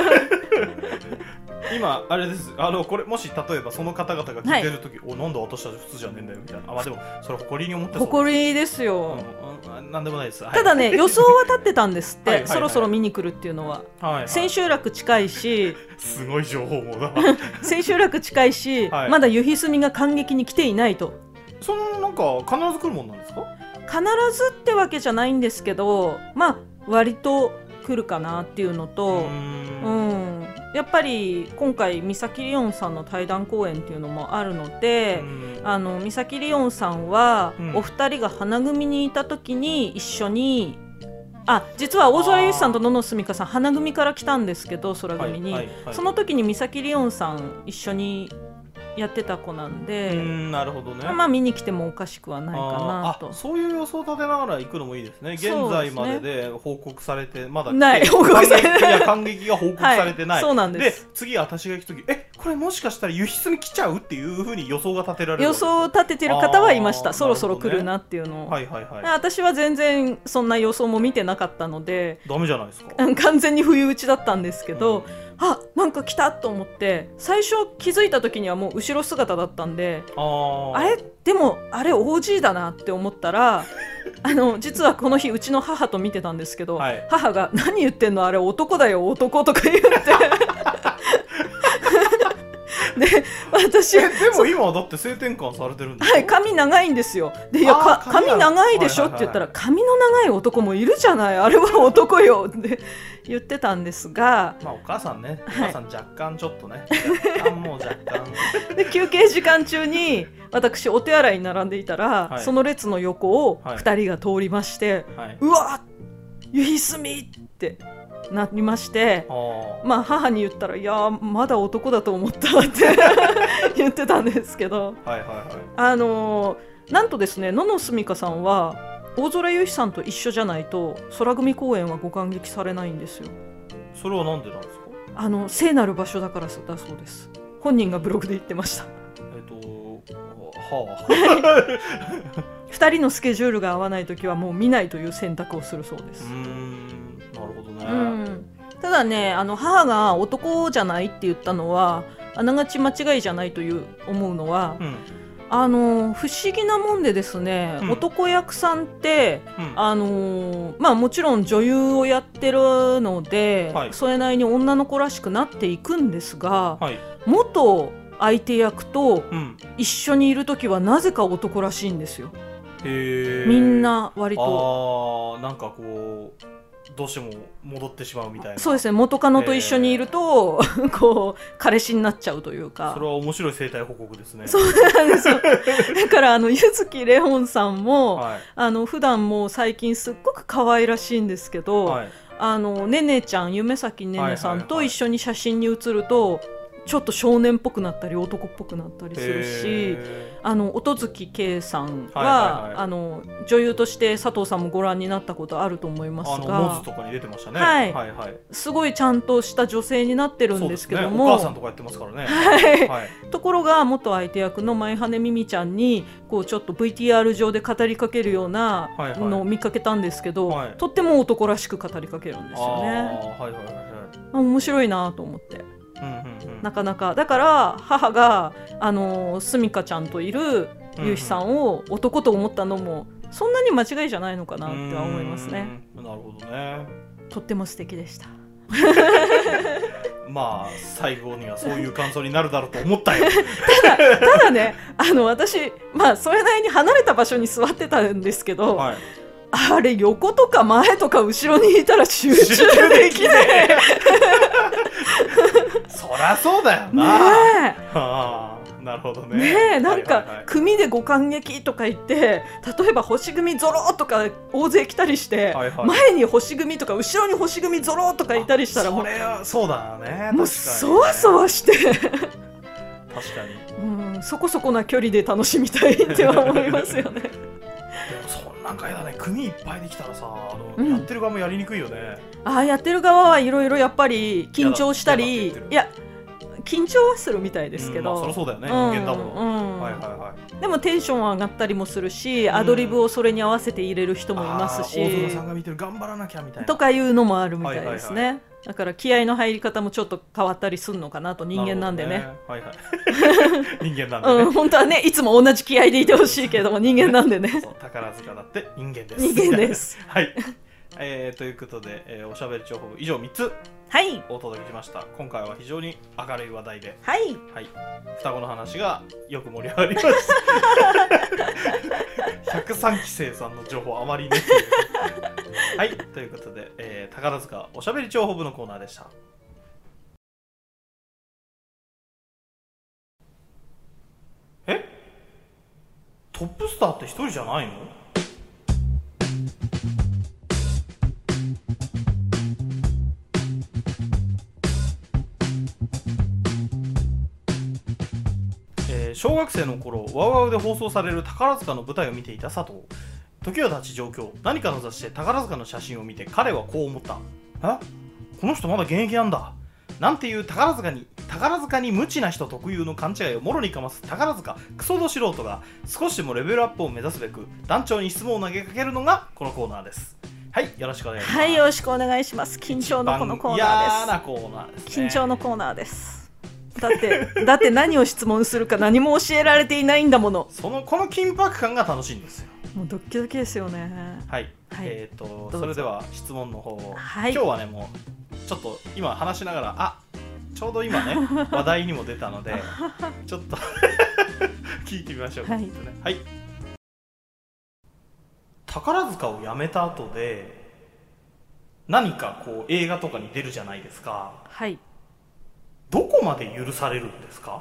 今あれです、これもし例えばその方々が聞いてるとき、なんで私たち普通じゃねえんだよみたいな、でもそれ誇りに思ってそう。 誇りですよ、 なんでもないです。 ただね、予想は立ってたんですってそろそろ見に来るっていうのは、千秋楽近いし、 すごい情報もだ千秋楽近いし、まだ湯ひすみが感激に来ていないと。 そのなんか必ず来るもんなんですか？ 必ずってわけじゃないんですけど、割と来るかなっていうのと、やっぱり今回三崎りおんさんの対談公演っていうのもあるので、三崎りおんさんは、お二人が花組にいた時に一緒に、実は大空由さんと野々すみかさん花組から来たんですけど、空組に、その時に三崎りおんさん一緒にやってた子なんで、 なるほどね。 見に来てもおかしくはないかなと。 そういう予想立てながら行くのもいいですね。現在までで報告されてまだない報告されてない感激が報告されてない、 そうなんです。 で次私が行く時これもしかしたら湯ひすみ来ちゃうっていう風に予想が立てられる。 予想を立ててる方はいました。そろそろ来るなっていうのを、私は全然そんな予想も見てなかったのでダメじゃないですか。完全に不意打ちだったんですけど、なんか来たと思って、最初気づいた時にはもう後ろ姿だったんで、でもあれ OG だなって思ったら実はこの日うちの母と見てたんですけど、母が何言ってんのあれ男だよ男とか言ってで私でも今はだって性転換されてるんですよ。 髪長いんですよ。で髪長いでしょって言ったら、髪の長い男もいるじゃない、あれは男よって言ってたんですが、 お母さんね、お母さん若干ちょっとね、もう若干で休憩時間中に私お手洗いに並んでいたら、その列の横を2人が通りまして、うわ湯ひすみってなりまして、母に言ったら、いやまだ男だと思ったって言ってたんですけど、なんとですね、野々すみかさんは大空由さんと一緒じゃないと空組公演はご感激されないんですよ。 それはなんでなんですか？ 聖なる場所だからだそうです。本人がブログで言ってました。2人のスケジュールが合わないときはもう見ないという選択をするそうです。 なるほどね。 ただね、母が男じゃないって言ったのはあながち間違いじゃないと思うのは、不思議なもんでですね、男役さんって、もちろん女優をやってるので、それなりに女の子らしくなっていくんですが、元相手役と一緒にいるときはなぜか男らしいんですよ。みんな割となんかこうどうしても戻ってしまうみたいな。 そうですね、元カノと一緒にいるとこう彼氏になっちゃうというか。 それは面白い生態報告ですね。 そうなんですよ。だから柚月レオンさんも、普段も最近すっごく可愛らしいんですけど、ねねちゃん、夢咲ねねさんと一緒に写真に写るとちょっと少年っぽくなったり男っぽくなったりするし、音月圭さんは、女優として佐藤さんもご覧になったことあると思いますが、 モズとかに出てましたね。 すごいちゃんとした女性になってるんですけども、 お母さんとかやってますからね。 ところが元相手役の舞羽美美ちゃんにこうちょっと VTR 上で語りかけるようなのを見かけたんですけど、とっても男らしく語りかけるんですよね。面白いなと思って。なかなかだから母がすみかちゃんといるゆうひさんを男と思ったのもそんなに間違いじゃないのかなっては思いますね。 なるほどね。 とっても素敵でした。 最後にはそういう感想になるだろうと思ったよ。 ただね、私それなりに離れた場所に座ってたんですけど、あれ横とか前とか後ろにいたら集中できない。 そりゃそうだよな。なるほどね。 なんか組でご感激とか言って、例えば星組ゾロとか大勢来たりして、前に星組とか後ろに星組ゾロとかいたりしたら、 それはそうだね。 もうそわそわして。 確かに。 そこそこな距離で楽しみたいっては思いますよね。 組いっぱいできたらさ、やってる側もやりにくいよね。 やってる側はいろいろやっぱり緊張したり、いや緊張はするみたいですけど、 そりゃそうだよね、人間だもの。はいはいはい。 でもテンション上がったりもするし、アドリブをそれに合わせて入れる人もいますし、 大園さんが見てる頑張らなきゃみたいなとかいうのもあるみたいですね。だから気合の入り方もちょっと変わったりするのかなと、人間なんでね。 はいはい。人間なんでね。 本当はね、いつも同じ気合でいてほしいけども、人間なんでね。 宝塚だって人間です。 人間です。 はい。ということで、おしゃべり情報以上3つお届けしました。今回は非常に明るい話題で、はい、双子の話がよく盛り上がりました。103期生さんの情報あまりね。はい、ということで、宝塚おしゃべり情報部のコーナーでした。トップスターって一人じゃないの？小学生の頃、ワウワウで放送される宝塚の舞台を見ていた佐藤。時は経ち上京、何かの雑誌で宝塚の写真を見て彼はこう思った。この人まだ現役なんだ。なんていう宝塚に無知な人特有の勘違いをもろにかます宝塚クソド素人が少しでもレベルアップを目指すべく団長に質問を投げかけるのがこのコーナーです。はい、よろしくお願いします。 はい、よろしくお願いします。緊張のこのコーナーです。 嫌なコーナーですね。 緊張のコーナーです。だって何を質問するか何も教えられていないんだもの。 この緊迫感が楽しいんですよ。 もうドキドキですよね。 はい、それでは質問の方を、今日はね、もうちょっと今話しながらちょうど今ね話題にも出たのでちょっと聞いてみましょう。はい、宝塚を辞めた後で何かこう映画とかに出るじゃないですか。 はい。 どこまで許されるんですか？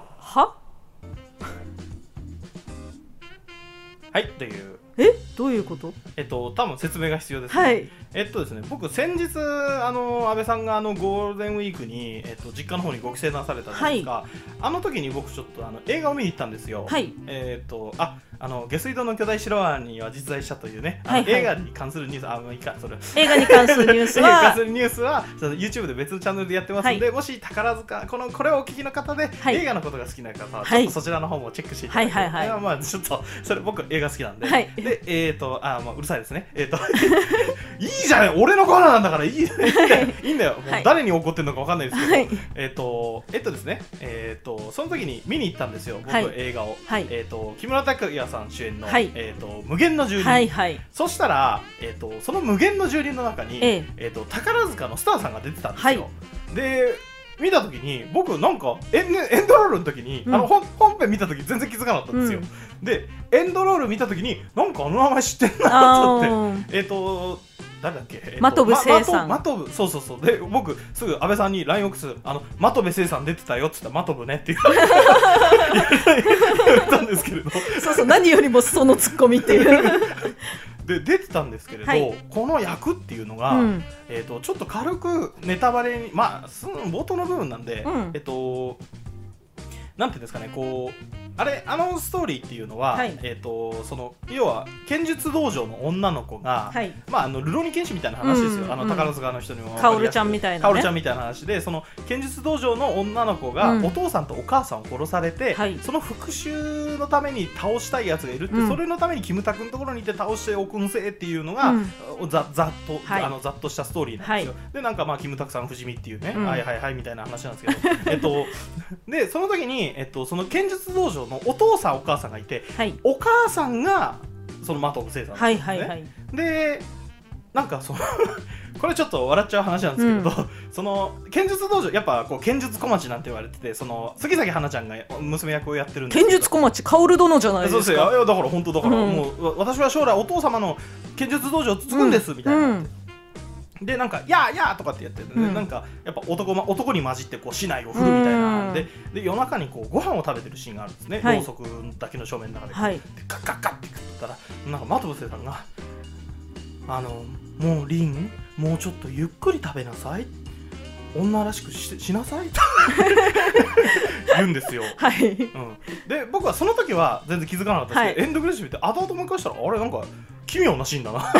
はいという。 どういうこと？ 多分説明が必要ですね。はい。ですね、僕先日安倍さんがゴールデンウィークに実家の方にご帰省なされたんですが、はい、あの時に僕ちょっと映画を見に行ったんですよ。はい。下水道の巨大白ワニは実在したというね、映画に関するニュース、もういいか、それ映画に関するニュースはYouTube で別のチャンネルでやってますので、もし宝塚これをお聞きの方で、映画のことが好きな方はちょっとそちらの方もチェックしていただいて、まあちょっとそれ僕映画好きなんで、でうるさいですね。いいじゃん、俺のコーナーなんだからいいんだよ。もう誰に怒ってるのかわかんないですけど、ですね、その時に見に行ったんですよ、僕映画を。木村拓哉さん主演の無限の住人。そしたらその無限の住人の中に宝塚のスターさんが出てたんですよ。で見た時に僕なんかエンドロールの時に本編見た時全然気づかなかったんですよ。でエンドロール見た時になんか名前知ってんなと思って誰だっけ、 真飛聖さん。 そうで僕すぐ安倍さんに LINE 送って真飛聖さん出てたよって言ったら真飛ねって言われたんですけれど、 そう何よりもそのツッコミっていうで出てたんですけれど、この役っていうのが、ちょっと軽くネタバレに冒頭の部分なんで、なんていうんですかね、こうストーリーっていうのは、その要は剣術道場の女の子が、ルローニケンシみたいな話ですよ。宝塚の人にもカオルちゃんみたいな、 カオルちゃんみたいな話で、その剣術道場の女の子が、お父さんとお母さんを殺されて、その復讐のために倒したいやつがいるって、それのためにキムタクのところに行って倒しておくんせっていうのが、ざっとしたストーリーなんですよ。でなんかキムタクさん不死身っていうね、はいみたいな話なんですけど、でその時にその剣術道場のお父さんお母さんがいて、お母さんがその真飛聖さんなんですね。でなんかこれちょっと笑っちゃう話なんですけど、その剣術道場やっぱこう剣術小町なんて言われてて、杉咲花ちゃんが娘役をやってるんですけど、 剣術小町薫殿じゃないですか。 そうですよ。だから本当だから、もう私は将来お父様の剣術道場を継ぐんですみたいな。でなんか「やー」とかってやってる、なんかやっぱ男に混じってこう竹刀を振るみたいなで夜中にこうご飯を食べてるシーンがあるんですね、ろうそくだけの正面の中で、でガッガッガッって食ったらなんか真飛聖さんがもうリンもうちょっとゆっくり食べなさい、女らしく しなさいと言うんですよ。で僕はその時は全然気づかなかったんですけど、エンドクレジット見て後々思い返したら、あれなんか奇妙なシーンだな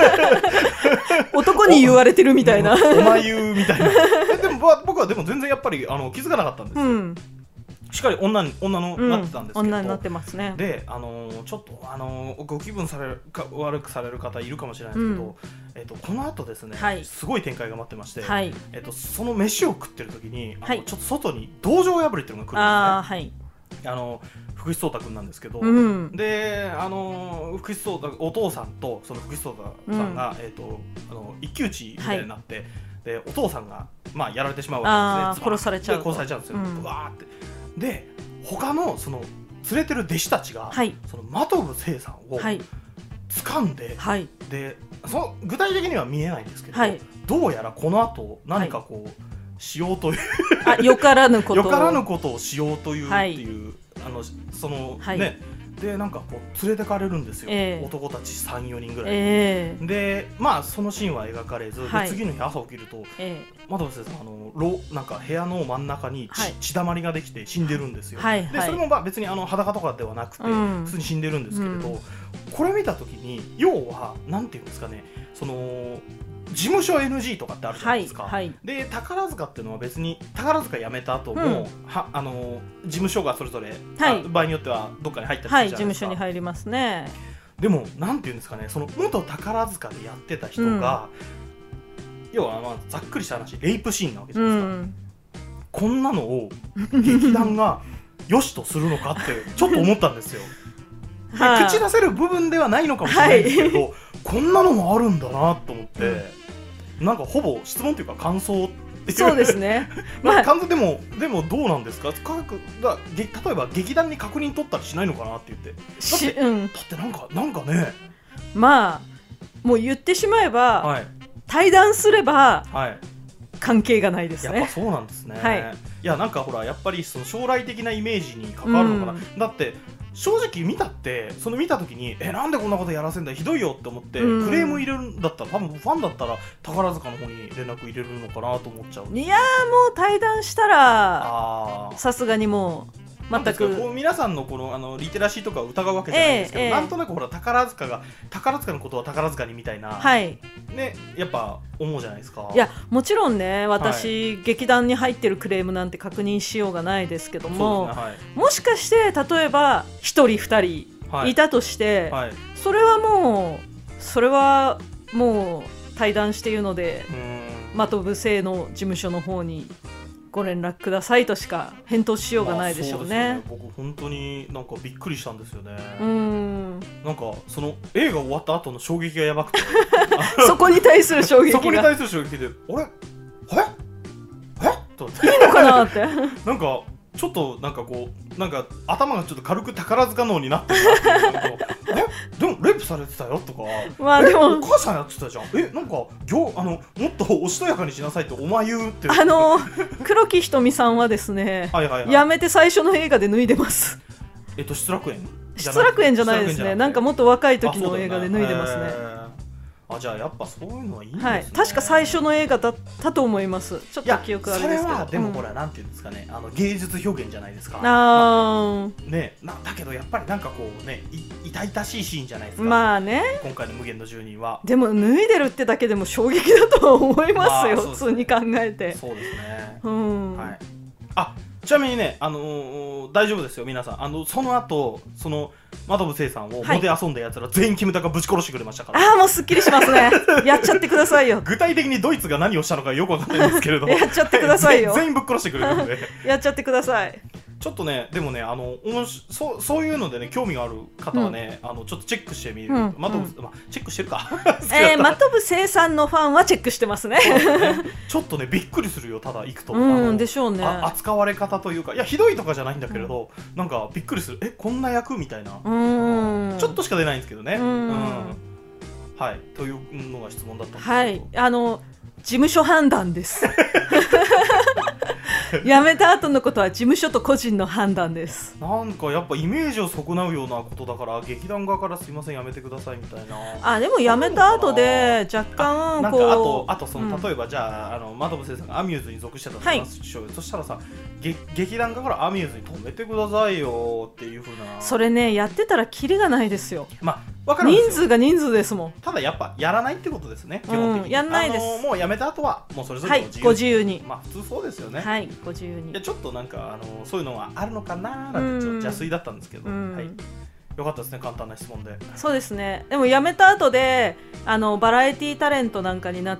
男に言われてるみたいなお前言うみたいなでも僕はでも全然やっぱり気づかなかったんですよ、しっかり女のなってたんですけど、 女になってますね。 でちょっとご気分悪くされる方いるかもしれないですけど、この後ですね、すごい展開が待ってまして、その飯を食ってる時にちょっと外に道場破りっていうのが来るんですね。福士蒼汰君なんですけど、で福士蒼汰お父さんとその福士蒼汰さんが、一騎打ちみたいになって、でお父さんがやられてしまうわけですね。 殺されちゃうんですよ。ブワーってで他のその連れてる弟子たちが、その真飛聖さんを掴んで、で具体的には見えないんですけど、どうやらこの後何かこう、しようというよからぬことをしようというっていう、そのねでなんかこう連れてかれるんですよ、男たち 3,4 人ぐらい、でそのシーンは描かれず、次の日朝起きると、真飛聖さんなんか部屋の真ん中に血だまりができて死んでるんですよ、でそれも別に裸とかではなくて、普通に死んでるんですけれど、これ見た時に要はなんていうんですかね、その事務所 NG とかってあるじゃないですか、で宝塚っていうのは別に宝塚辞めた後も、事務所がそれぞれ、場合によってはどっかに入ったりするじゃないですか、 事務所に入りますね。 でもなんていうんですかね、その元宝塚でやってた人が、要はざっくりした話レイプシーンなわけじゃないですか、こんなのを劇団が良しとするのかってちょっと思ったんですよ口出せる部分ではないのかもしれないですけど、こんなのもあるんだなと思って、なんかほぼ質問というか感想っていうそうですねでもどうなんですか、例えば劇団に確認取ったりしないのかなって言ってだってなんかね、 もう言ってしまえば、対談すれば、関係がないですね。 やっぱそうなんですね、いやなんかほらやっぱりその将来的なイメージに関わるのかな、だって正直見た時になんでこんなことやらせんだひどいよって思って、クレーム入れるんだったら多分ファンだったら宝塚の方に連絡入れるのかなと思っちゃう。 いやもう対談したらさすがにもう全く皆さんのこのリテラシーとか疑うわけじゃないんですけど、なんとなくほら宝塚のことは宝塚にみたいな、ね、やっぱ思うじゃないですか。 いやもちろんね私、劇団に入ってるクレームなんて確認しようがないですけども、もしかして例えば1人2人いたとして、それはもう対談しているので真飛聖の事務所の方にご連絡くださいとしか返答しようがないでしょうね。 僕本当になんかびっくりしたんですよね。なんかその映画終わった後の衝撃がやばくてそこに対する衝撃であれといいのかなってなんかちょっとなんかこうなんか頭がちょっと軽く宝塚脳になってるなっていうでもレイプされてたよとか、でもお母さんやってたじゃん、なんかもっとおしとやかにしなさいってお前言うって黒木瞳さんはですね、やめて最初の映画で脱いでます。 失楽園じゃないですね。なんかもっと若い時の映画で脱いでますね。 じゃあやっぱそういうのはいいんですね。 確か最初の映画だったと思います。ちょっと記憶あれですけど。 それはでもほらなんていうんですかね、芸術表現じゃないですか。ね、だけどやっぱりなんかこうね痛々しいシーンじゃないですか。今回の無限の住人は。でも脱いでるってだけでも衝撃だとは思いますよ。普通に考えて。 そうですね。ちなみにね、大丈夫ですよ皆さん。その後その真飛聖さんをもて遊んだやつら全員キムタクがぶち殺してくれましたから。 もうすっきりしますねやっちゃってくださいよ。 具体的にドイツが何をしたのかよくわかんないんですけれどやっちゃってくださいよ全員ぶっ殺してくれるのでやっちゃってください。 ちょっとねでもねそういうのでね興味がある方はね、ちょっとチェックしてみる。チェックしてるか真飛聖さんのファンはチェックしてますねちょっとねびっくりするよ。ただ行くとでしょうね。 扱われ方というか、いやひどいとかじゃないんだけれど、なんかびっくりする。こんな役みたいな、ちょっとしか出ないんですけどね。というのが質問だったんですけど、 事務所判断です辞めた後のことは事務所と個人の判断です。 なんかやっぱイメージを損なうようなことだから劇団側からすいませんやめてくださいみたいな。 でも辞めた後で若干こうあとその例えばじゃあ真飛聖さんがアミューズに属してたとしますしょうよ。そしたらさ劇団側からアミューズに止めてくださいよっていう風な。 それねやってたらキリがないですよ。 人数が人数ですもん。 ただやっぱやらないってことですね、基本的に。 やんないです。 もうやめた後はもうそれぞれご自由に。 まあ普通そうですよね。 はい、ご自由に。 いやちょっとなんかそういうのがあるのかなーなんてちょっと邪推だったんですけど、はい。よかったですね、簡単な質問で。 そうですね。でも辞めた後でバラエティタレントなんかになって、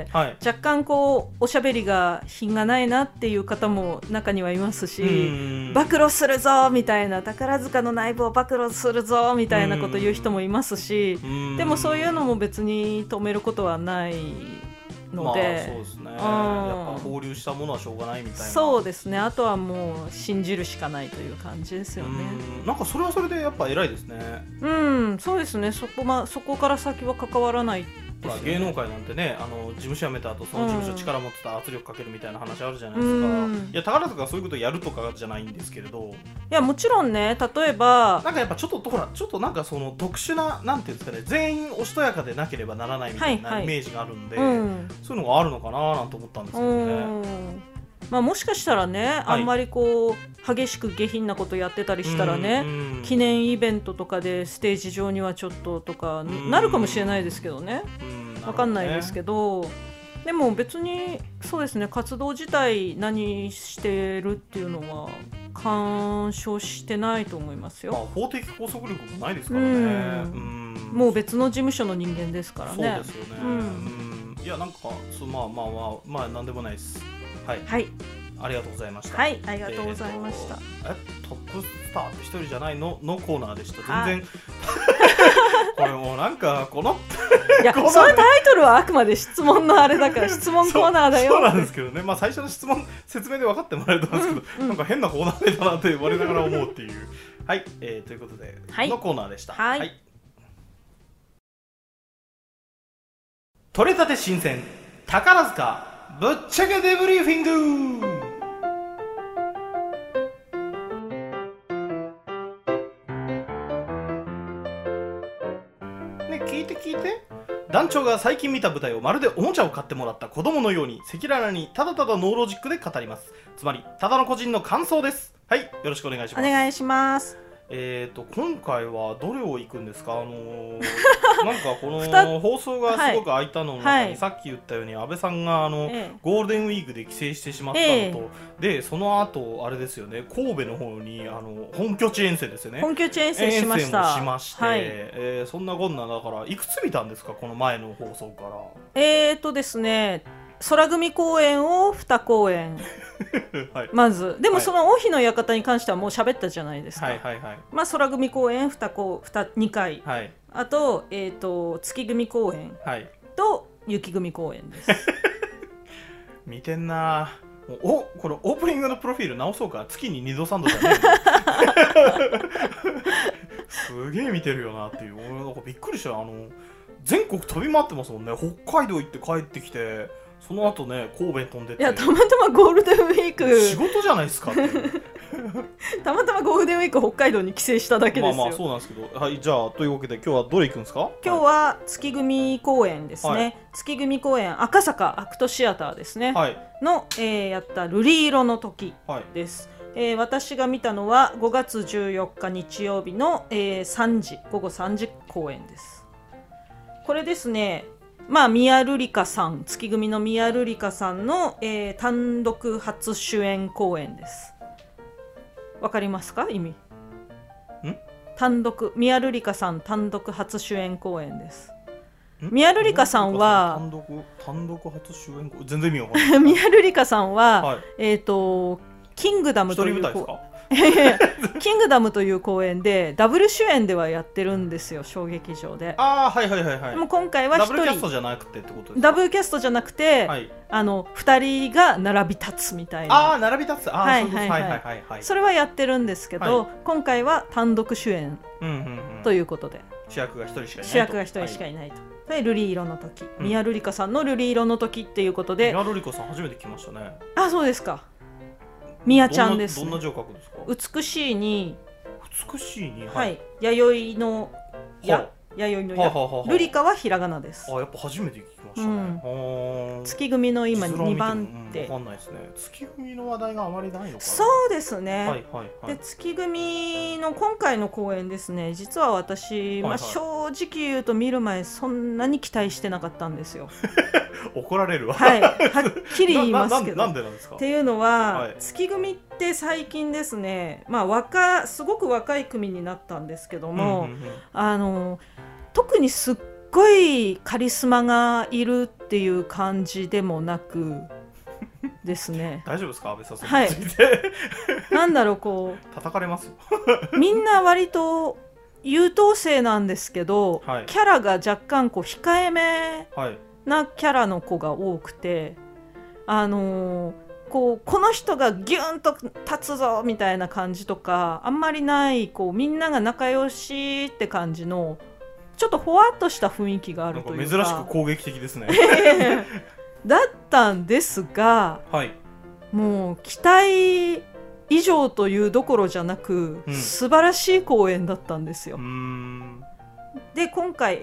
はい、若干こうおしゃべりが品がないなっていう方も中にはいますし、暴露するぞみたいな、宝塚の内部を暴露するぞみたいなこと言う人もいますし、でもそういうのも別に止めることはないので、 そうですね、やっぱ放流したものはしょうがないみたいな。 そうですね、あとはもう信じるしかないという感じですよね。 なんかそれはそれでやっぱ偉いですね。 そうですね、そこから先は関わらないですよね。 芸能界なんてね、事務所辞めた後その事務所力持ってた圧力かけるみたいな話あるじゃないですか。いや宝塚がそういうことやるとかじゃないんですけれど、いやもちろんね、例えばなんかやっぱちょっとなんかその特殊ななんていうんですかね、全員おしとやかでなければならないみたいなイメージがあるんで、そういうのがあるのかななんて思ったんですけどね。 まあ、もしかしたらね、あんまりこう激しく下品なことやってたりしたらね、記念イベントとかでステージ上にはちょっととかなるかもしれないですけどね、分かんないですけど、でも別にそうですね、活動自体何してるっていうのは干渉してないと思いますよ。 まあ、法的拘束力もないですからね。 もう別の事務所の人間ですからね。 そうですよね。いやなんかまあなんでもないです。はい、 はい、 ありがとうございました。 はい、ありがとうございました。 トップスターって一人じゃないのコーナーでした。全然これもうなんかこのいやそのタイトルはあくまで質問のあれだから質問コーナーだよ。 そうなんですけどね、まあ最初の質問説明で分かってもらえると思うんですけど、なんか変なコーナーだなって我ながら思うっていう。はい、ということで、のコーナーでした。はい。取れたて新鮮宝塚ぶっちゃけデブリーフィング。ね、聞いて団長が最近見た舞台をまるでおもちゃを買ってもらった子供のように赤裸々にただただノーロジックで語ります。つまりただの個人の感想です。はい、よろしくお願いします。 お願いします。 今回はどれを行くんですか。なんかこの放送がすごく空いたの中に、さっき言ったように安倍さんがゴールデンウィークで帰省してしまったのと、でその後あれですよね、神戸の方に本拠地遠征ですよね。 本拠地遠征しました。 遠征もしまして、そんなこんなだからいくつ見たんですか、この前の放送から。 ですね、空組公演を2公演はい、まずでもその王妃の館に関してはもう喋ったじゃないですか。まあ空組公演2回、はい、あと、月組公演と雪組公演です。 見てんな。これオープニングのプロフィール直そうか。月に2度3度じゃねえすげえ見てるよなっていう。俺なんかびっくりした。全国飛び回ってますもんね。北海道行って帰ってきて、その後ね神戸に飛んでって、 いやたまたまゴールデンウィーク仕事じゃないですかってたまたまゴールデンウィーク北海道に帰省しただけですよ。 まあそうなんですけど、はい、じゃあというわけで今日はどれ行くんですか。 今日は月組公演ですね、はい、月組公演赤坂アクトシアターですね、はい、の、やった瑠璃色の時です、はい。私が見たのは5月14日日曜日の、午後3時公演です。これですね、まあ、宮瑠璃香さん、月組の宮瑠璃香さんの、単独初主演公演です。わかりますか、意味。宮瑠璃香さん単独初主演公演です。宮瑠璃香さんは単独初主演公演、全然意味わかんない。 宮瑠璃香さんは、はい、キングダムというキングダムという公演でダブル主演ではやってるんですよ、小劇場で。 はいはいはいはい。 でも今回は1人ダブルキャストじゃなくてってことですか。 ダブルキャストじゃなくて、はい、2人が並び立つみたいな。 並び立つ。はいはいはい。 それはやってるんですけど、はい、今回は単独主演ということで、 主役が1人しかいないと。 主役が1人しかいないと。で瑠璃色の時、宮瑠璃香さんの瑠璃色の時っていうことで。 宮瑠璃香さん初めて来ましたね。 そうですか。みやちゃんです、 ね。どんな字を書くんですか。 美しいに、 はい、 弥生の弥生のや、ルリカはひらがなです。 やっぱ初めて聞きましたね。 月組の今2番手。 わかんないですね。月組の話題があまりないのかな。 そうですね。で月組の今回の公演ですね、実は私、正直言うと見る前そんなに期待してなかったんですよ。 怒られるわ。 はい、はっきり言いますけど。 なんでなんですか。 っていうのは、月組って最近ですね、すごく若い組になったんですけども、特にすっごいカリスマがいるっていう感じでもなくですね。 大丈夫ですか、安倍さん。 はい。なんだろう、こう叩かれますみんな割と優等生なんですけど、キャラが若干こう控えめなキャラの子が多くて、この人がギュンと立つぞみたいな感じとかあんまりない、こうみんなが仲良しって感じのちょっとほわっとした雰囲気があるというか、 珍しく攻撃的ですね。 だったんですが、もう期待以上というどころじゃなく、素晴らしい公演だったんですよ。で今回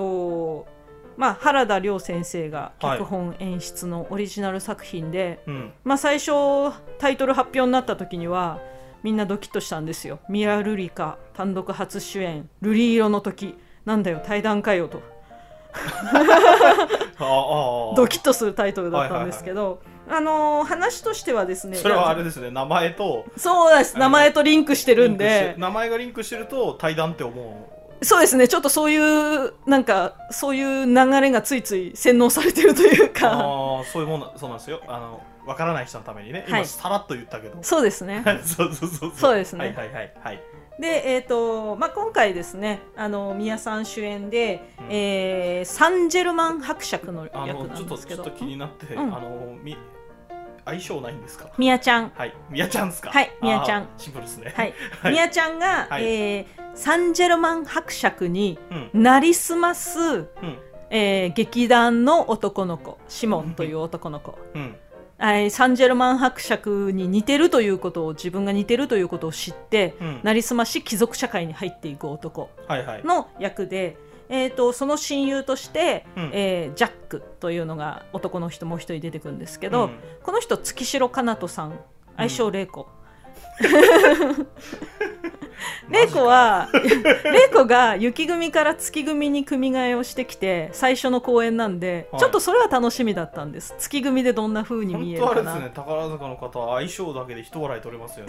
原田亮先生が脚本演出のオリジナル作品で、最初タイトル発表になった時にはみんなドキッとしたんですよ。ミラ・ルリカ単独初主演、瑠璃色の時、なんだよ対談かよとドキッとするタイトルだったんですけど、話としてはですね、 それはあれですね、名前と、 そうです、名前とリンクしてるんで、 名前がリンクしてると対談って思う。 そうですね、ちょっとそういうなんかそういう流れがついつい洗脳されてるというか、 そういうもの、そうなんですよ。わからない人のためにね、今さらっと言ったけど、 そうですねそうですね。で今回ですね、宮さん主演で、サンジェルマン伯爵の役なんですけど、 ちょっと気になって、相性ないんですか。 宮ちゃん、 宮ちゃんですか。 宮ちゃん、 シンプルですね。 宮ちゃんが、サンジェルマン伯爵になりすます、劇団の男の子、シモンという男の子、サンジェルマン伯爵に似てるということを、自分が似てるということを知って、なりすまし貴族社会に入っていく男の役で、その親友として、ジャックというのが男の人もう一人出てくるんですけど、この人月城かなとさん、愛称玲子、玲子が雪組から月組に組替えをしてきて最初の公演なんで、ちょっとそれは楽しみだったんです。月組でどんな風に見えるかな。 本当あれですね、宝塚の方は相性だけで一笑い取れますよね。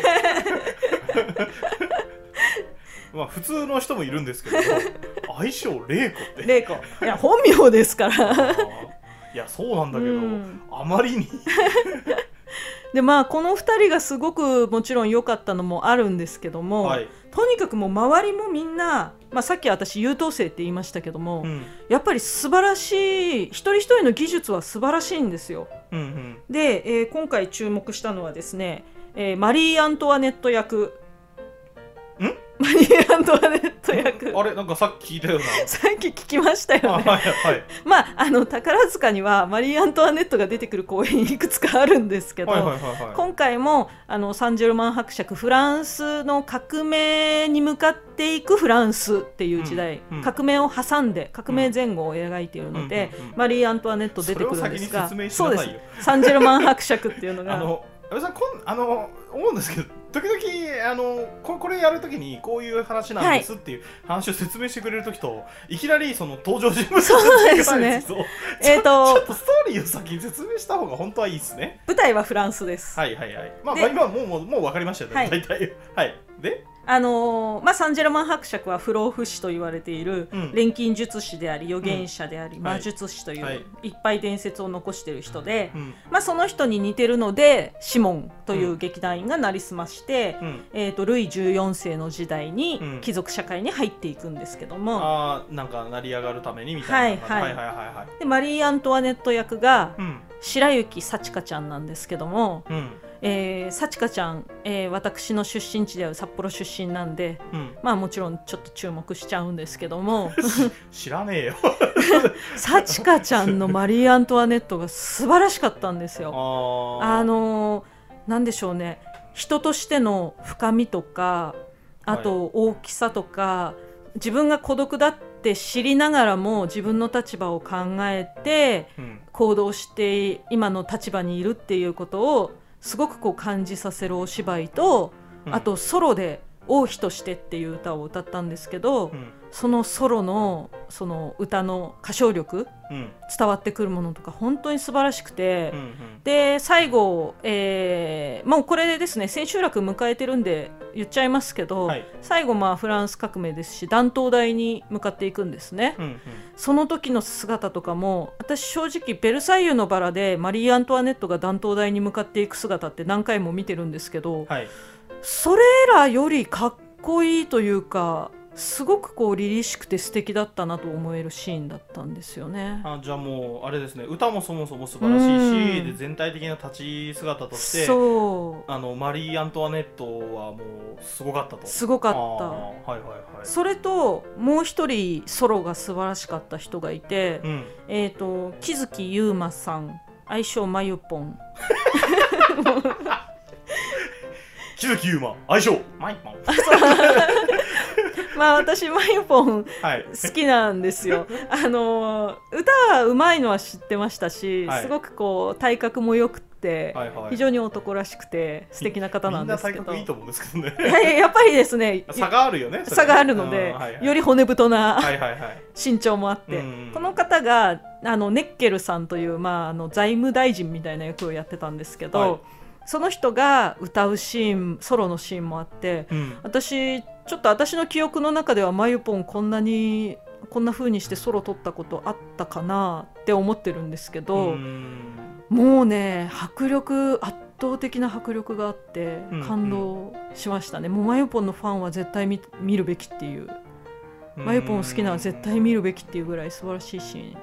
普通の人もいるんですけど、相性玲子って、 玲子、いや本名ですからいやそうなんだけど、あまりにでこの2人がすごくもちろん良かったのもあるんですけども、とにかくもう周りもみんな、さっき私優等生って言いましたけども、やっぱり素晴らしい、一人一人の技術は素晴らしいんですよ。で、今回注目したのはですね、マリー・アントワネット役、マリー・アントワネット役、 あれなんかさっき聞いたよなさっき聞きましたよね。宝塚にはマリー・アントワネットが出てくる公演いくつかあるんですけど、今回もサンジェルマン伯爵、フランスの革命に向かっていくフランスっていう時代、革命を挟んで革命前後を描いているので、マリー・アントワネット出てくるんですが、そうです、サンジェルマン伯爵っていうのが安倍さん、思うんですけど、時々これやるときにこういう話なんですっていう話を説明してくれるときと、いきなりその登場人物をそうですね。 ちょっとストーリーを先に説明した方が本当はいいですね。 舞台はフランスです。 今もう分かりましたよね、大体。でサンジェルマン伯爵は不老不死と言われている錬金術師であり預言者であり魔術師といういっぱい伝説を残している人で、その人に似てるのでシモンという劇団員がなりすまして、ルイ14世の時代に貴族社会に入っていくんですけども、 なんか成り上がるためにみたいな。 でマリー・アントワネット役が白雪幸香ちゃんなんですけども、幸香ちゃん、私の出身地である札幌出身なんで、もちろんちょっと注目しちゃうんですけども知らねえよ幸香ちゃんのマリー・アントワネットが素晴らしかったんですよ。なんでしょうね、人としての深みとか、あと大きさとか、自分が孤独だっって知りながらも自分の立場を考えて行動して今の立場にいるっていうことをすごくこう感じさせるお芝居と、あとソロで王妃としてっていう歌を歌ったんですけど、そのソロのその歌の歌唱力、伝わってくるものとか本当に素晴らしくて、で最後、もうこれですね、千秋楽迎えてるんで言っちゃいますけど、最後フランス革命ですし断頭台に向かっていくんですね、その時の姿とかも私正直ベルサイユのバラでマリー・アントワネットが断頭台に向かっていく姿って何回も見てるんですけど、それらよりかっこいいというかすごくこう凛々しくて素敵だったなと思えるシーンだったんですよね。 じゃあもうあれですね、歌もそもそも素晴らしいし、で全体的な立ち姿としてマリー・アントワネットはもうすごかったと。 すごかった、それともう一人ソロが素晴らしかった人がいて、木月悠馬さん、愛称まゆぽん木月悠馬、愛称まゆぽん私まゆぽん好きなんですよ、歌がうまいのは知ってましたし、すごくこう体格も良くて、非常に男らしくて素敵な方なんですけど、 みんな体格いいと思うんですけどねやっぱりですね、 差があるよね、 差があるので、より骨太な身長もあって、この方がネッケルさんという、財務大臣みたいな役をやってたんですけど、その人が歌うシーン、ソロのシーンもあって、私の記憶の中ではまゆぽんこんな風にしてソロ撮ったことあったかなって思ってるんですけど、もうね圧倒的な迫力があって感動しましたね。もうまゆぽんのファンは絶対 見るべきっていう、まゆぽん好きなら絶対見るべきっていうぐらい素晴らしいシーン。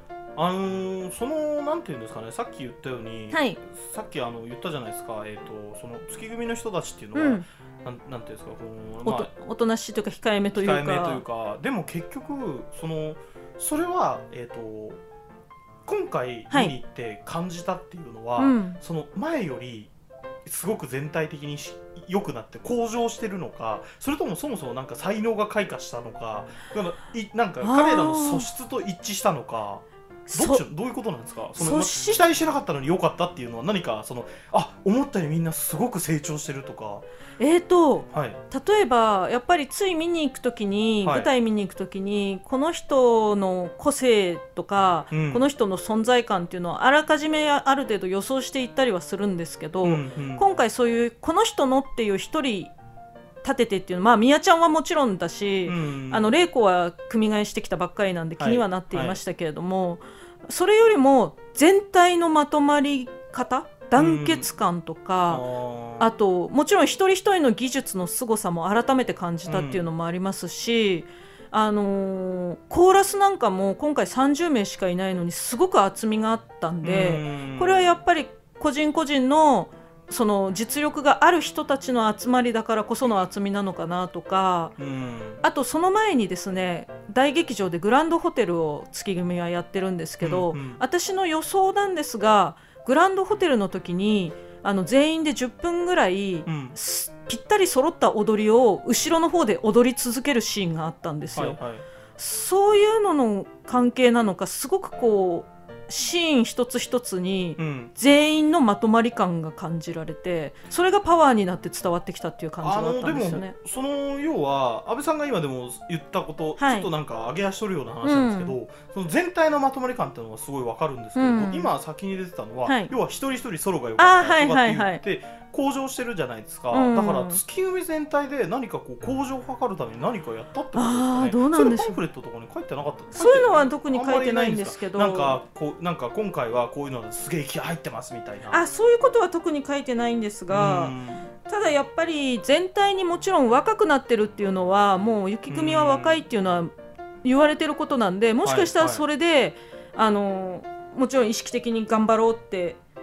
なんていうんですかね、さっき言ったように、さっき言ったじゃないですか、その月組の人たちっていうのは、なんていうんですか、 おとなしいというか控えめというか、 でも結局それは、今回見に行って感じたっていうのは、その前よりすごく全体的に良くなって向上してるのか、それともそもそもなんか才能が開花したのか、なんか彼らの素質と一致したのか、どういうことなんですか？期待してなかったのに良かったっていうのは何か思ったよりみんなすごく成長してるとか。 例えばやっぱりつい見に行くときに、舞台見に行くときにこの人の個性とか、この人の存在感っていうのをあらかじめある程度予想していったりはするんですけど、今回そういうこの人のっていう一人立ててっていうのは、宮ちゃんはもちろんだし、玲子は組替えしてきたばっかりなんで気にはなっていましたけれども、それよりも全体のまとまり方、団結感とか、あともちろん一人一人の技術の凄さも改めて感じたっていうのもありますし、コーラスなんかも今回30名しかいないのにすごく厚みがあったんで、これはやっぱり個人個人のその実力がある人たちの集まりだからこその厚みなのかなとか、あとその前にですね、大劇場でグランドホテルを月組はやってるんですけど、私の予想なんですが、グランドホテルの時に全員で10分ぐらい、ぴったり揃った踊りを後ろの方で踊り続けるシーンがあったんですよ、そういうのの関係なのか、すごくこうシーン一つ一つに全員のまとまり感が感じられて、それがパワーになって伝わってきたっていう感じだったんですよね。 でも要は安倍さんが今でも言ったこと、ちょっとなんか上げ足取るような話なんですけど、その全体のまとまり感っていうのはすごいわかるんですけど、今先に出てたのは、要は一人一人ソロが良かったとかって言って向上してるじゃないですか、だから月組全体で何かこう向上を図るために何かやったってことですかね。 どうなんでしょう。 それパンフレットとかに書いてなかったですか？ そういうのは特に書いてないんですけど、 なんか今回はこういうのすげえ気合入ってますみたいな。 そういうことは特に書いてないんですが、ただやっぱり全体にもちろん若くなってるっていうのは、もう雪組は若いっていうのは言われてることなんで、もしかしたらそれで、もちろん意識的に頑張ろうって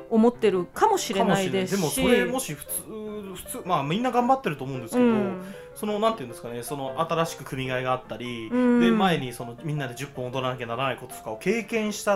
思ってるかもしれないですし、 でもそれもし普通まあみんな頑張ってると思うんですけど、そのなんていうんですかね、その新しく組合があったり、で前にそのみんなで10本踊らなきゃならないこととかを経験して、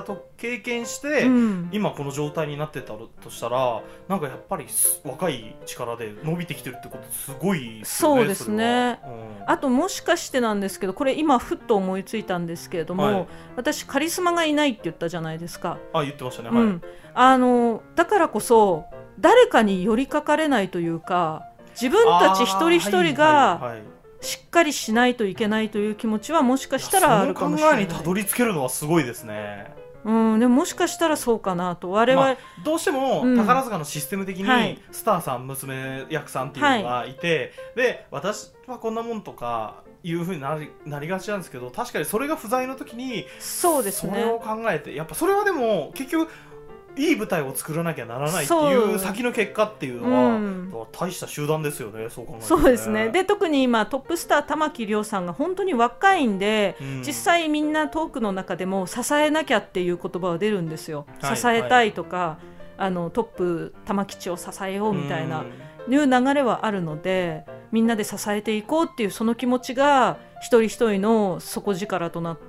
今この状態になってたとしたら、なんかやっぱり若い力で伸びてきてるってことすごいですよね。 そうですね。あともしかしてなんですけど、これ今ふっと思いついたんですけれども、私カリスマがいないって言ったじゃないですか。 言ってましたね。 だからこそ誰かに寄りかかれないというか、自分たち一人一人がしっかりしないといけないという気持ちはもしかしたらあるかもしれない。 その考えにたどり着けるのはすごいですね。 でももしかしたらそうかなと我々、 どうしても宝塚のシステム的にスターさん、娘役さんっていうのがいて、で私はこんなもんとかいう風になりがちなんですけど、確かにそれが不在の時にそうですね、 それを考えて、やっぱそれはでも結局いい舞台を作らなきゃならないっていう先の結果っていうのは、大した集団ですよね。そう考えて、 そうですね。で特に今トップスター玉木亮さんが本当に若いんで、実際みんなトークの中でも支えなきゃっていう言葉は出るんですよ。支えたいとか、トップ玉吉を支えようみたいないう流れはあるので、みんなで支えていこうっていうその気持ちが一人一人の底力となって、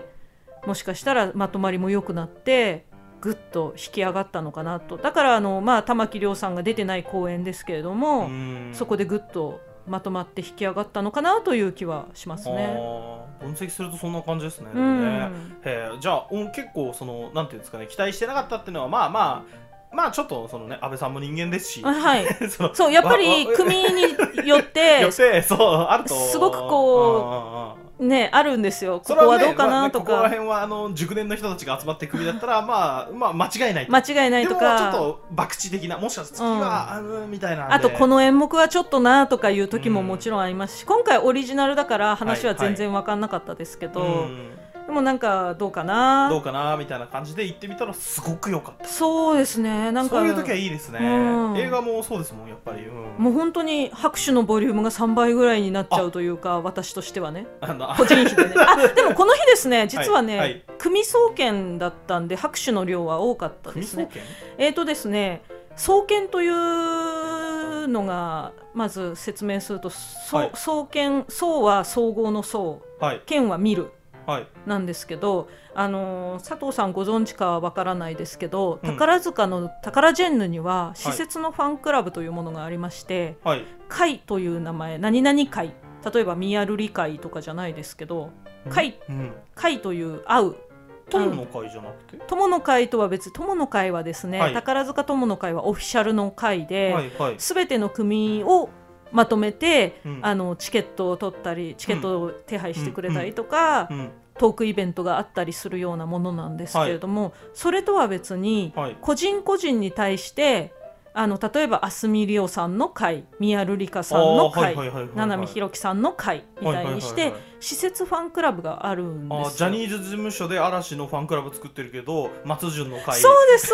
もしかしたらまとまりも良くなってぐっと引き上がったのかなと。だから玉木亮さんが出てない公演ですけれども、そこでぐっとまとまって引き上がったのかなという気はしますね。 分析するとそんな感じですね。じゃあ結構そのなんていうんですかね、期待してなかったっていうのはまあちょっとそのね、安倍さんも人間ですし、 そうやっぱり組によってそうあるとすごくこうね、あるんですよ。ここはどうかなとか、 ここら辺は熟年の人たちが集まって組だったらまあ間違いないとか、 でもちょっと博打的な、もしかしたら次はみたいな、 あとこの演目はちょっとなとかいう時ももちろんありますし、今回オリジナルだから話は全然分かんなかったですけど、でもなんかどうかなみたいな感じで行ってみたらすごく良かった。 そうですね。なんかそういう時はいいですね。映画もそうですもん、やっぱり。 もう本当に拍手のボリュームが3倍ぐらいになっちゃうというか、私としてはね、個人費でね。でもこの日ですね、実はね、組総研だったんで拍手の量は多かったですね。ですね、総研というのがまず説明すると、総研、総は総合の総、研は見るなんですけど、佐藤さんご存知かはわからないですけど、宝塚のタカラジェンヌには施設のファンクラブというものがありまして、会という名前、何々会、例えば宮瑠璃会とかじゃないですけど、会という会う、 友の会じゃなくて、 友の会とは別。友の会はですね、宝塚友の会はオフィシャルの会で、全ての組をまとめて、チケットを取ったり、チケットを手配してくれたりとか、トークイベントがあったりするようなものなんですけれども、それとは別に、個人個人に対して例えば明日海りおさんの会、宮瑠璃香さんの会、七海ひろきさんの会みたいにして、施設ファンクラブがあるんですよ。 ジャニーズ事務所で嵐のファンクラブ作ってるけど、松潤の会、 そうです。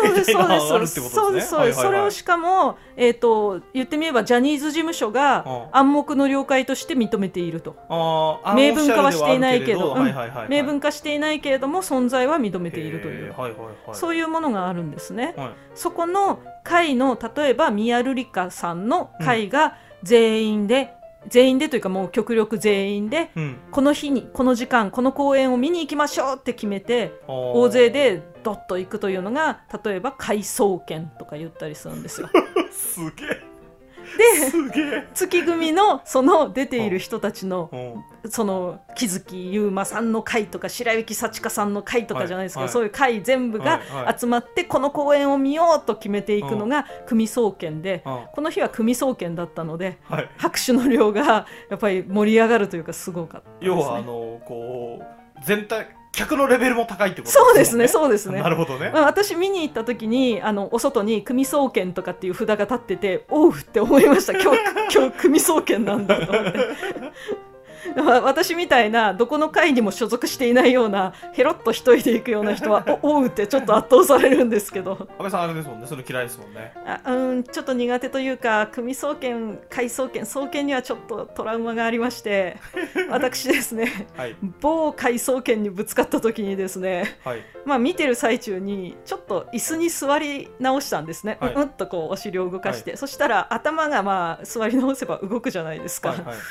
それをしかも、言ってみればジャニーズ事務所が暗黙の了解として認めていると。明文化はしていないけど、明文化していないけれども存在は認めているという、そういうものがあるんですね。そこの会の、例えば宮瑠璃香さんの会が全員でというか、もう極力全員で、この日にこの時間この公演を見に行きましょうって決めて、大勢でドッと行くというのが、例えば会総研とか言ったりするんですよ。 すげえ。 で、月組のその出ている人たちの、その木月優馬さんの会とか白雪幸香さんの会とかじゃないですけど、そういう会全部が集まってこの公演を見ようと決めていくのが組総研で、この日は組総研だったので、拍手の量がやっぱり盛り上がるというか、すごかったですね。 要はこう全体客のレベルも高いってことですね。 そうですね。 なるほどね。 私見に行った時にお外に組総研とかっていう札が立ってて、おうって思いました。今日組総研なんだと思って。 私みたいなどこの会にも所属していないようなヘロッと一人で行くような人はおうってちょっと圧倒されるんですけど、 安倍さんあれですもんね、それ嫌いですもんね。 ちょっと苦手というか、組総研、会総研、総研にはちょっとトラウマがありまして私ですね、はい、某会総研にぶつかった時にですね、はい、見てる最中にちょっと椅子に座り直したんですね、はい、うんとこうお尻を動かして、はい、そしたら頭が座り直せば動くじゃないですか、はいはい、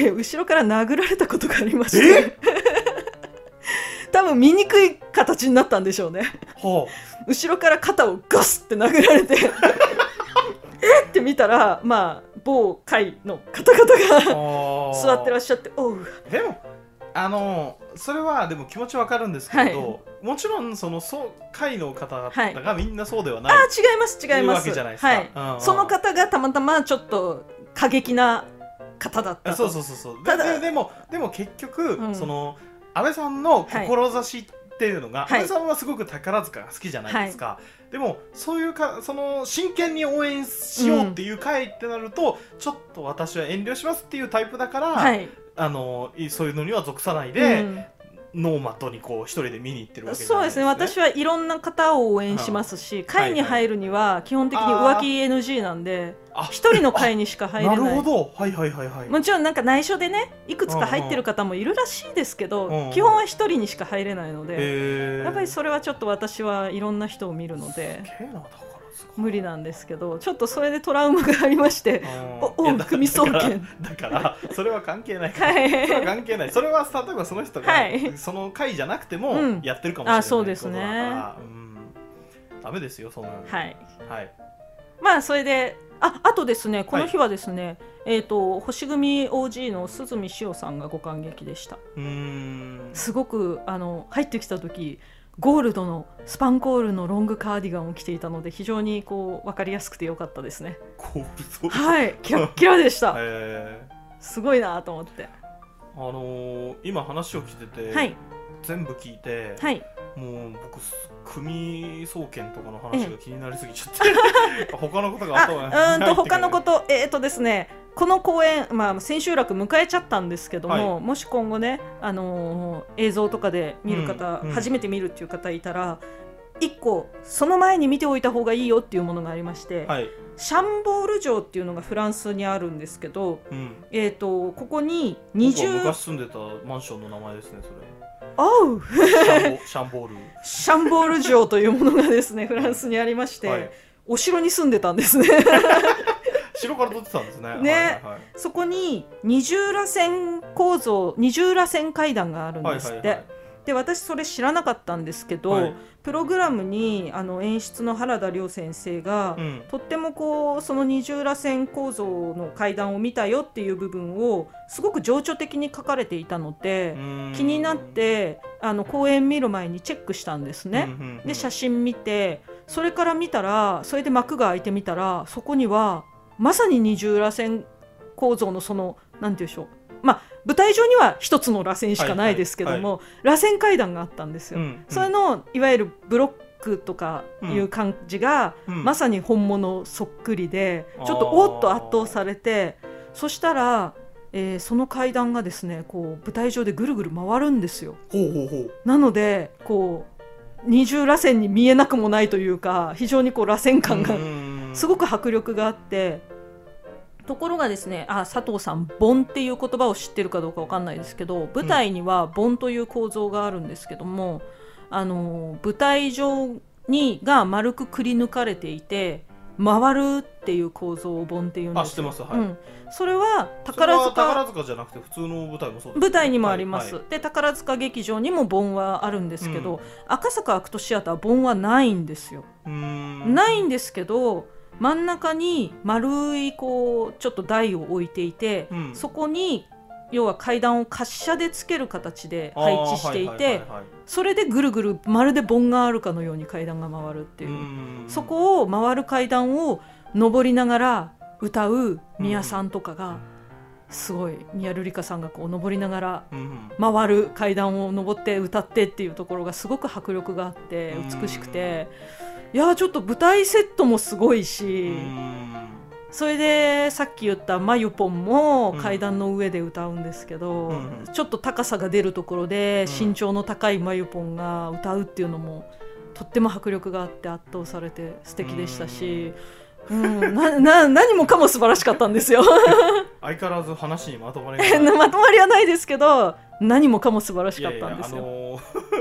後ろから殴られたことがありまして多分見にくい形になったんでしょうね、後ろから肩をガスって殴られてって見たら、某会の方々が座ってらっしゃって、おう。 でもそれはでも気持ちわかるんですけど、はい、もちろんその会の方々がみんなそうではない、 はい、違います違います、 わけじゃないですか、 はい、その方がたまたまちょっと過激な方だったと。 そうでも結局、その安倍さんの志っていうのが、安倍さんはすごく宝塚が好きじゃないですか、でもそういうその真剣に応援しようっていう会ってなると、ちょっと私は遠慮しますっていうタイプだから、そういうのには属さないで、ノーマットにこう一人で見に行ってるわけじゃないですね。 そうですね、私はいろんな方を応援しますし、会に入るには基本的に浮気 NG なんで、一人の会にしか入れない。 なるほど、 もちろんなんか内緒でね、いくつか入ってる方もいるらしいですけど、基本は一人にしか入れないので、やっぱりそれはちょっと私はいろんな人を見るので無理なんですけど、ちょっとそれでトラウマがありまして、組総研だからそれは関係ないから、それは関係ない、それは例えばその人がその会じゃなくてもやってるかもしれない、 そうですね、 ダメですよそんなの。 それであとですね、この日はですね、星組 OG の鈴見しおさんがご感激でした。すごく入ってきた時ゴールドのスパンコールのロングカーディガンを着ていたので、非常にこう分かりやすくてよかったですね。 ゴールド、 キラッキラでしたすごいなと思って。 今話を聞いてて、全部聞いて、もう僕組総研とかの話が気になりすぎちゃって他のことが他のことですね、この公演、千秋楽迎えちゃったんですけども、もし今後ね、映像とかで見る方、初めて見るっていう方いたら、1個その前に見ておいた方がいいよっていうものがありまして、シャンボール城っていうのがフランスにあるんですけど、ここに20、 昔住んでたマンションの名前ですね、それ。 シャンボール城というものがですねフランスにありまして、お城に住んでたんですね城から撮ってたんですね。 そこに二重らせん構造、二重らせん階段があるんですって、で私それ知らなかったんですけど、プログラムに演出の原田亮先生が、とってもこうその二重らせん構造の階段を見たよっていう部分をすごく情緒的に書かれていたので、気になって公演見る前にチェックしたんですね。で写真見て、それから見たら、それで幕が開いてみたら、そこにはまさに二重らせん構造のそのなんていうんでしょう、舞台上には一つの螺旋しかないですけども、螺旋階段があったんですよ、それのいわゆるブロックとかいう感じが、まさに本物そっくりで、ちょっとおっと圧倒されて、そしたら、その階段がですね、こう舞台上でぐるぐる回るんですよ。なのでこう二重螺旋に見えなくもないというか、非常にこう螺旋感がすごく迫力があって、ところがですね、佐藤さん、盆っていう言葉を知ってるかどうかわかんないですけど、舞台には盆という構造があるんですけども、舞台上が丸くくり抜かれていて回るっていう構造を盆っていうんですよ。 知ってます、 それは宝塚じゃなくて普通の舞台もそうです、 舞台にもあります、で宝塚劇場にも盆はあるんですけど、赤坂アクトシアター盆はないんですよ。ないんですけど、真ん中に丸いこうちょっと台を置いていて、そこに要は階段を滑車でつける形で配置していて、それでぐるぐるまるで盆があるかのように階段が回るっていう、そこを回る階段を上りながら歌う宮さんとかが、すごい宮瑠璃香さんがこう上りながら回る階段を上って歌ってっていうところがすごく迫力があって美しくて、いやちょっと舞台セットもすごいし、 それでさっき言ったまゆぽんも階段の上で歌うんですけど、ちょっと高さが出るところで身長の高いまゆぽんが歌うっていうのもとっても迫力があって圧倒されて素敵でしたし、何もかも素晴らしかったんですよ相変わらず話にまとまりがまとまりはないですけど、何もかも素晴らしかったんですよ。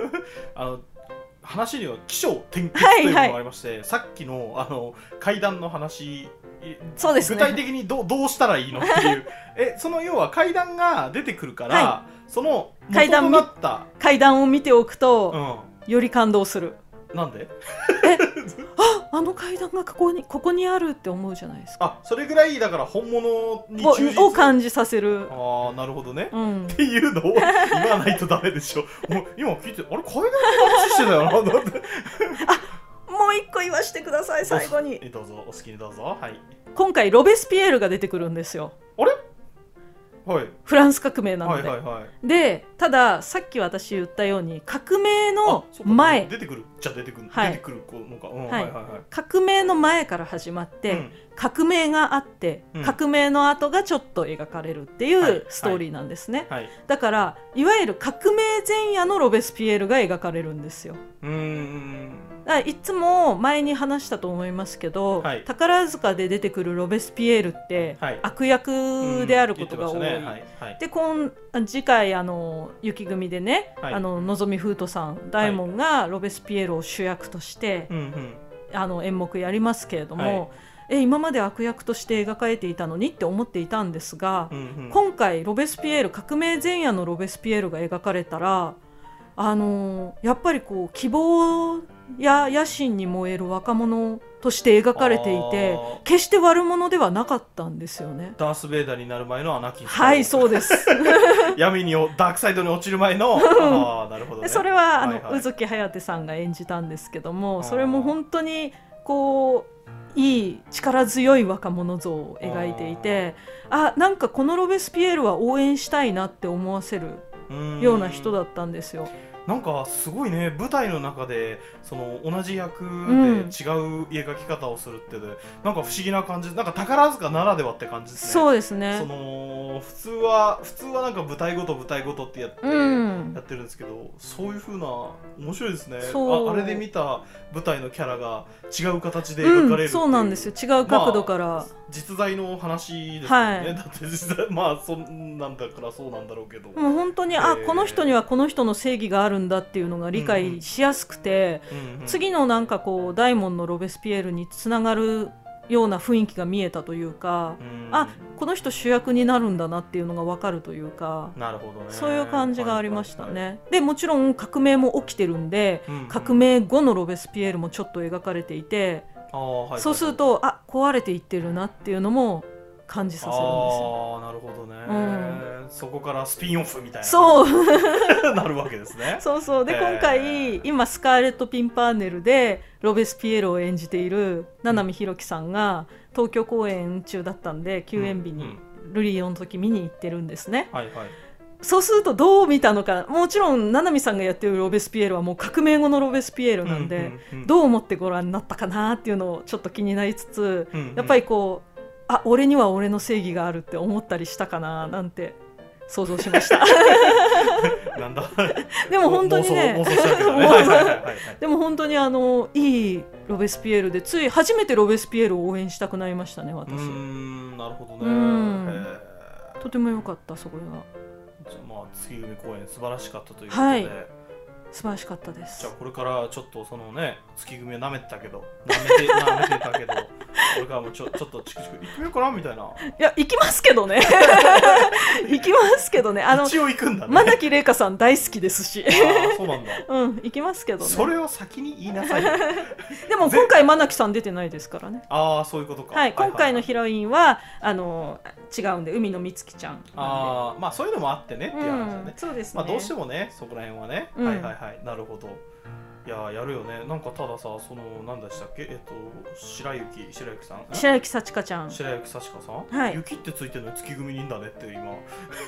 話には起承転結というのがありまして、さっきの階段の話、 そうですね、 具体的にどうしたらいいのっていうその要は階段が出てくるから、その元となった階段を見ておくと、より感動する。 なんであの階段がここにあるって思うじゃないですか。 それぐらいだから本物に忠実を感じさせる。 なるほどね、っていうのを言わないとダメでしょもう今聞いてあれ階段の話してたよなもう一個言わせてください。最後にどうぞ、お好きにどうぞ。はい、 今回ロベスピエールが出てくるんですよ。 あれ、はい、 フランス革命なので、でたださっき私言ったように革命の前、 出てくるのか、 革命の前から始まって、革命があって、革命の後がちょっと描かれるっていうストーリーなんですね。だからいわゆる革命前夜のロベスピエールが描かれるんですよ。いつも前に話したと思いますけど、宝塚で出てくるロベスピエールって悪役であることが多い。で次回雪組でね、のぞみ風斗さん、大門がロベスピエールを主役として、演目やりますけれども、今まで悪役として描かれていたのにって思っていたんですが、今回ロベスピエール、革命前夜のロベスピエールが描かれたら、やっぱりこう希望や野心に燃える若者として描かれていて、決して悪者ではなかったんですよね。 ダース・ベイダーになる前のアナキン。 はいそうです闇にダークサイドに落ちる前のなるほど、ね、 それは宇崎颯さんが演じたんですけども、それも本当にこういい力強い若者像を描いていて、なんかこのロベスピエールは応援したいなって思わせるような人だったんですよ。 なんかすごいね、舞台の中でその同じ役で違う描き方をするって、なんか不思議な感じ、なんか宝塚ならではって感じですね。 そうですね。 普通はなんか舞台ごとってやってるんですけど、そういう風な面白いですね。あれで見た舞台のキャラが違う形で描かれる、 そうなんですよ。違う角度から、 実在の話ですよね、だって実際そんなんだからそうなんだろうけど、 もう本当にこの人にはこの人の正義があるんだっていうのが理解しやすくて、次のなんかこう大門のロベスピエールにつながるような雰囲気が見えたというか、この人主役になるんだなっていうのが分かるというか、 なるほどね、 そういう感じがありましたね。でもちろん革命も起きてるんで、革命後のロベスピエールもちょっと描かれていて、そうすると壊れていってるなっていうのも感じさせるんですよ。 なるほどね、そこからスピンオフみたいなそうなるわけですね。 そうで、今回今スカーレット・ピンパーネルでロベスピエールを演じている七海ひろきさんが東京公演中だったんで、休演日にルリオの時見に行ってるんですね。そうするとどう見たのか、もちろん七海さんがやってるロベスピエールはもう革命後のロベスピエールなんで、どう思ってご覧になったかなっていうのをちょっと気になりつつ、やっぱりこう俺には俺の正義があるって思ったりしたかななんて想像しましたなんだでも本当にね、でも本当にいいロベスピエールで、つい初めてロベスピエールを応援したくなりましたね、私。 なるほどね。 とても良かった、そこが。 じゃあ月組公演素晴らしかったということで、 素晴らしかったです。 じゃあこれからちょっとそのね、月組を舐めてたけどこれからもちょっとチクチク行ってみようかなみたいな。いや、行きますけどね行きますけどね、 一応行くんだね。 真木玲香さん大好きですしそうなんだ。 行きますけどね。 それを先に言いなさいでも今回真木さん出てないですからね。 そういうことか。 今回のヒロインは違うんで、海野美月ちゃん。 そういうのもあってねっていう話だね。 そうですね。 どうしてもね、そこら辺はね。なるほど。 いややるよね。なんかたださ、その何でしたっけ、白雪さん、 白雪幸香ちゃん、 白雪幸香さん、 はい、 雪ってついてるのに月組にいんだねって今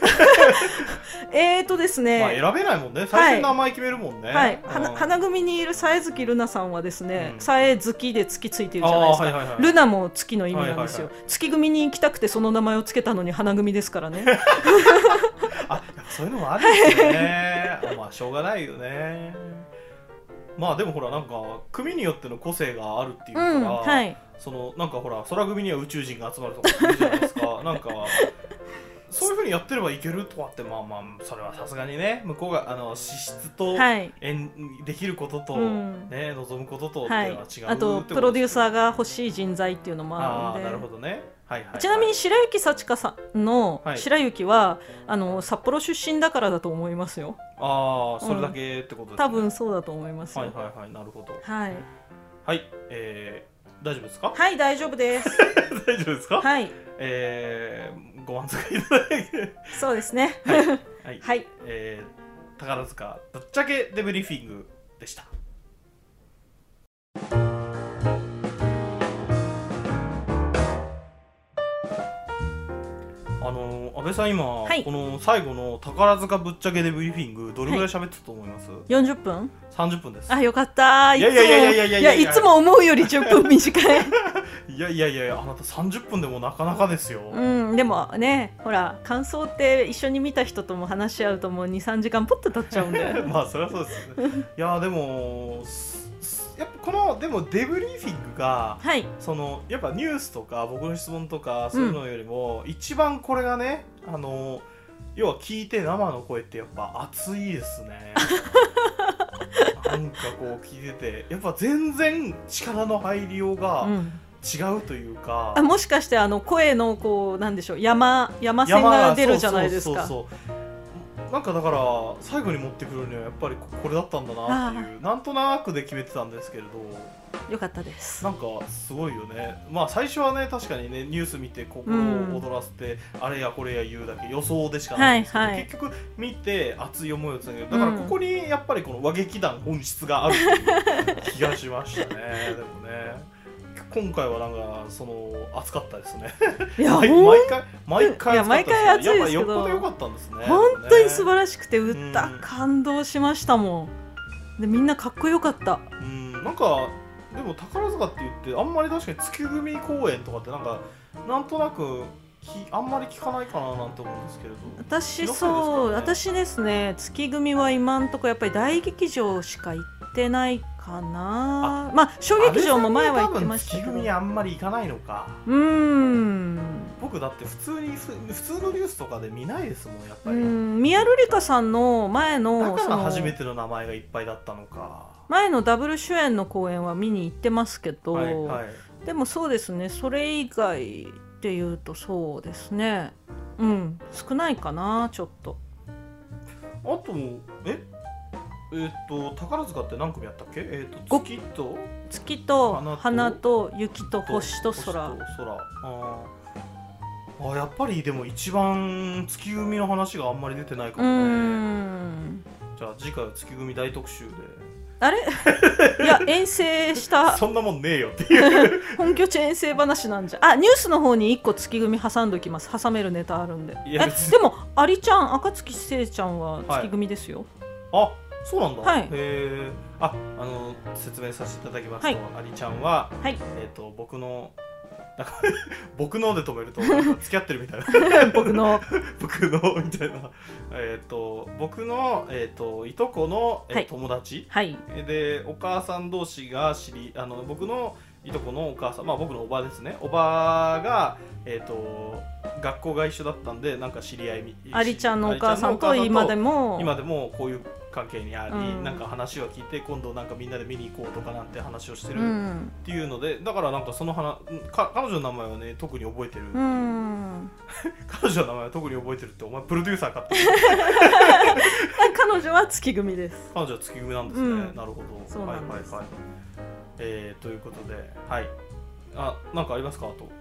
ですね、 まあ選べないもんね、最初に名前決めるもんね。 はい、花組にいるさえずきルナさんはですね、さえずきで月ついてるじゃないですか。ルナも月の意味なんですよ。月組に行きたくてその名前をつけたのに花組ですからねあ、そういうのもあるんですよねまあしょうがないよね。まあでもほらなんか組によっての個性があるっていうから、はい、そのなんかほら空組には宇宙人が集まるとか言うじゃないですかなんかそういう風にやってればいけるとかって、まあまあそれはさすがにね、向こうが資質と、はい、できることと、ね、望むこととっていうのは違うってことですね。あとプロデューサーが欲しい人材っていうのもあるんで。 なるほどね。はいはいはい、 ちなみに白雪幸香さんの白雪は、札幌出身だからだと思いますよ。 ああ、それだけってことですね。 多分そうだと思いますよ。 はいはいはい、なるほど。 はいはい、大丈夫ですか？ はい、大丈夫です大丈夫ですか？ はい、 ご満足いただいてそうですねはい、はいはい、宝塚ぶっちゃけデブリーフィングでした。安倍さん今、はい、この最後の宝塚ぶっちゃけデブリーフィングどれぐらい喋ってたと思います？はい、 40分 ？30分です。 あ、よかった。 いやいつも思うより10分短いいやあなた30分でもなかなかですよ。 でもね、ほら感想って一緒に見た人とも話し合うともう 2,3 時間ポッと経っちゃうんでまあそりゃそうですよねいやでもやっぱこのでもデブリーフィングが、はい、そのやっぱニュースとか僕の質問とかそういうのよりも、一番これがね、要は聞いて生の声ってやっぱ熱いですねなんかこう聞いててやっぱ全然力の入りようが違うというか、 もしかして声のこうなんでしょう、山線が出るじゃないですか。 なんかだから最後に持ってくるにはやっぱりこれだったんだなっていうなんとなくで決めてたんですけれど、 よかったです。 なんかすごいよね。まあ最初はね確かにねニュース見て心を躍らせて、あれやこれや言うだけ予想でしかないんですけど、はいはい、結局見て熱い思いをつなげる。だからここにやっぱりこの和劇団本質があるっていう気がしましたねでもね今回はなんかその熱かったですね。 いや毎回熱いですけど、 よっぽど良かったんですね。 本当に素晴らしくて歌感動しましたもん。でみんなかっこよかった。 なんかでも宝塚って言ってあんまり確かに月組公演とかってなんとなくあんまり聞かないかななんて思うんですけれど。 私ですね、月組は今んとこやっぱり大劇場しか行ってないかな。まあ小劇場も前は行ってましたけど、 月組あんまり行かないのか。僕だって普通のニュースとかで見ないですもんやっぱり。 宮瑠璃香さんの前のだから初めての名前がいっぱいだったのか。 前のダブル主演の公演は見に行ってますけど、 はいはい、 でもそうですね、それ以外っていうとそうですね、少ないかなちょっと。 あと宝塚って何組やったっけ？月と花と雪と星と空。 やっぱりでも一番月組の話があんまり出てないかもね。じゃあ次回は月組大特集で。 あれいや遠征したそんなもんねえよっていう本拠地遠征話なんじゃ。ニュースの方に1個月組挟んどきます。挟めるネタあるんで。でもアリちゃん、赤月聖ちゃんは月組ですよ。 あ、そうなんだ。 はい。 説明させていただきますと、アリちゃんは、僕の僕ので止めると付き合ってるみたいな僕のみたいな僕の、いとこの、友達、でお母さん同士が僕のいとこのお母さん、僕のおばですね、おばが、学校が一緒だったんでなんか知り合いアリちゃんのお母さんと今でもこういう関係にあり、なんか話を聞いて今度なんかみんなで見に行こうとかなんて話をしてるっていうので、だからなんかその彼女の名前はね特に覚えてる彼女の名前は特に覚えてるって、お前プロデューサーかって彼女は月組です。 彼女は月組なんですね、なるほど。 そうなんです。 ということで、はい、なんかありますか？あと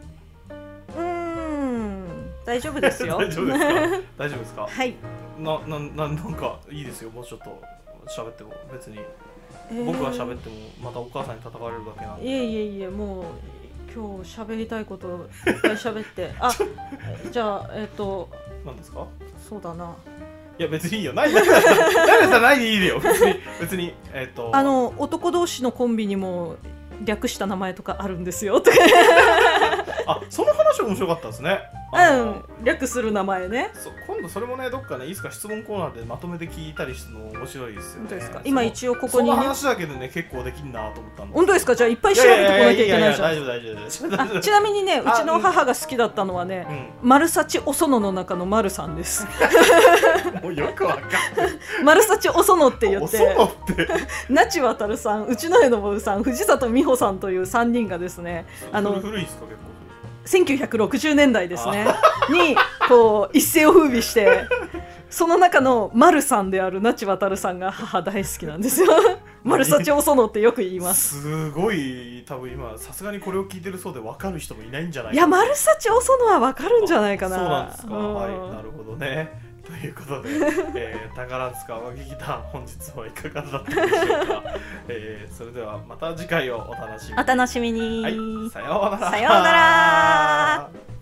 大丈夫ですよ大丈夫ですか？大丈夫ですか？ はい。 なんかいいですよ、もうちょっと喋っても別に。 僕が喋ってもまたお母さんに叩かれるだけなんで。 いえもう今日喋りたいこといっぱい喋ってあじゃあ何ですか？ そうだな、 いや別にいいよ、ないないでいいよ別に男同士のコンビにも略した名前とかあるんですよとかあ、その話面白かったですね。 略する名前ね。 今度それもね、どっかね、いつか質問コーナーでまとめて聞いたりするの面白いですよね。 本当ですか？今一応ここに、 ね、その話だけでね、結構できんなと思ったんで。 本当ですか？じゃあいっぱい調べてこなきゃいけないじゃん。 大丈夫ちなみにね、うちの母が好きだったのはね、丸幸おそのの中の丸さんです。 もうよくわかんない。 丸幸おそのって言って那智渉さん、内野信さん、藤里美穂さんという3人がですね、 古いですか？結構 1960年代ですねにこう一世を風靡して、その中の丸さんである那智渉さんが母大好きなんですよ。丸幸おそのってよく言います。 すごい、多分今さすがにこれを聞いてるそうで分かる人もいないんじゃないか。 いや、丸幸おそのは分かるんじゃないかな。 そうなんですか、はい、なるほどね。ということで、宝塚和劇団、本日はいかがだったでしょうか。それではまた次回をお楽しみに。 お楽しみに。 はい、さようなら。 さようなら。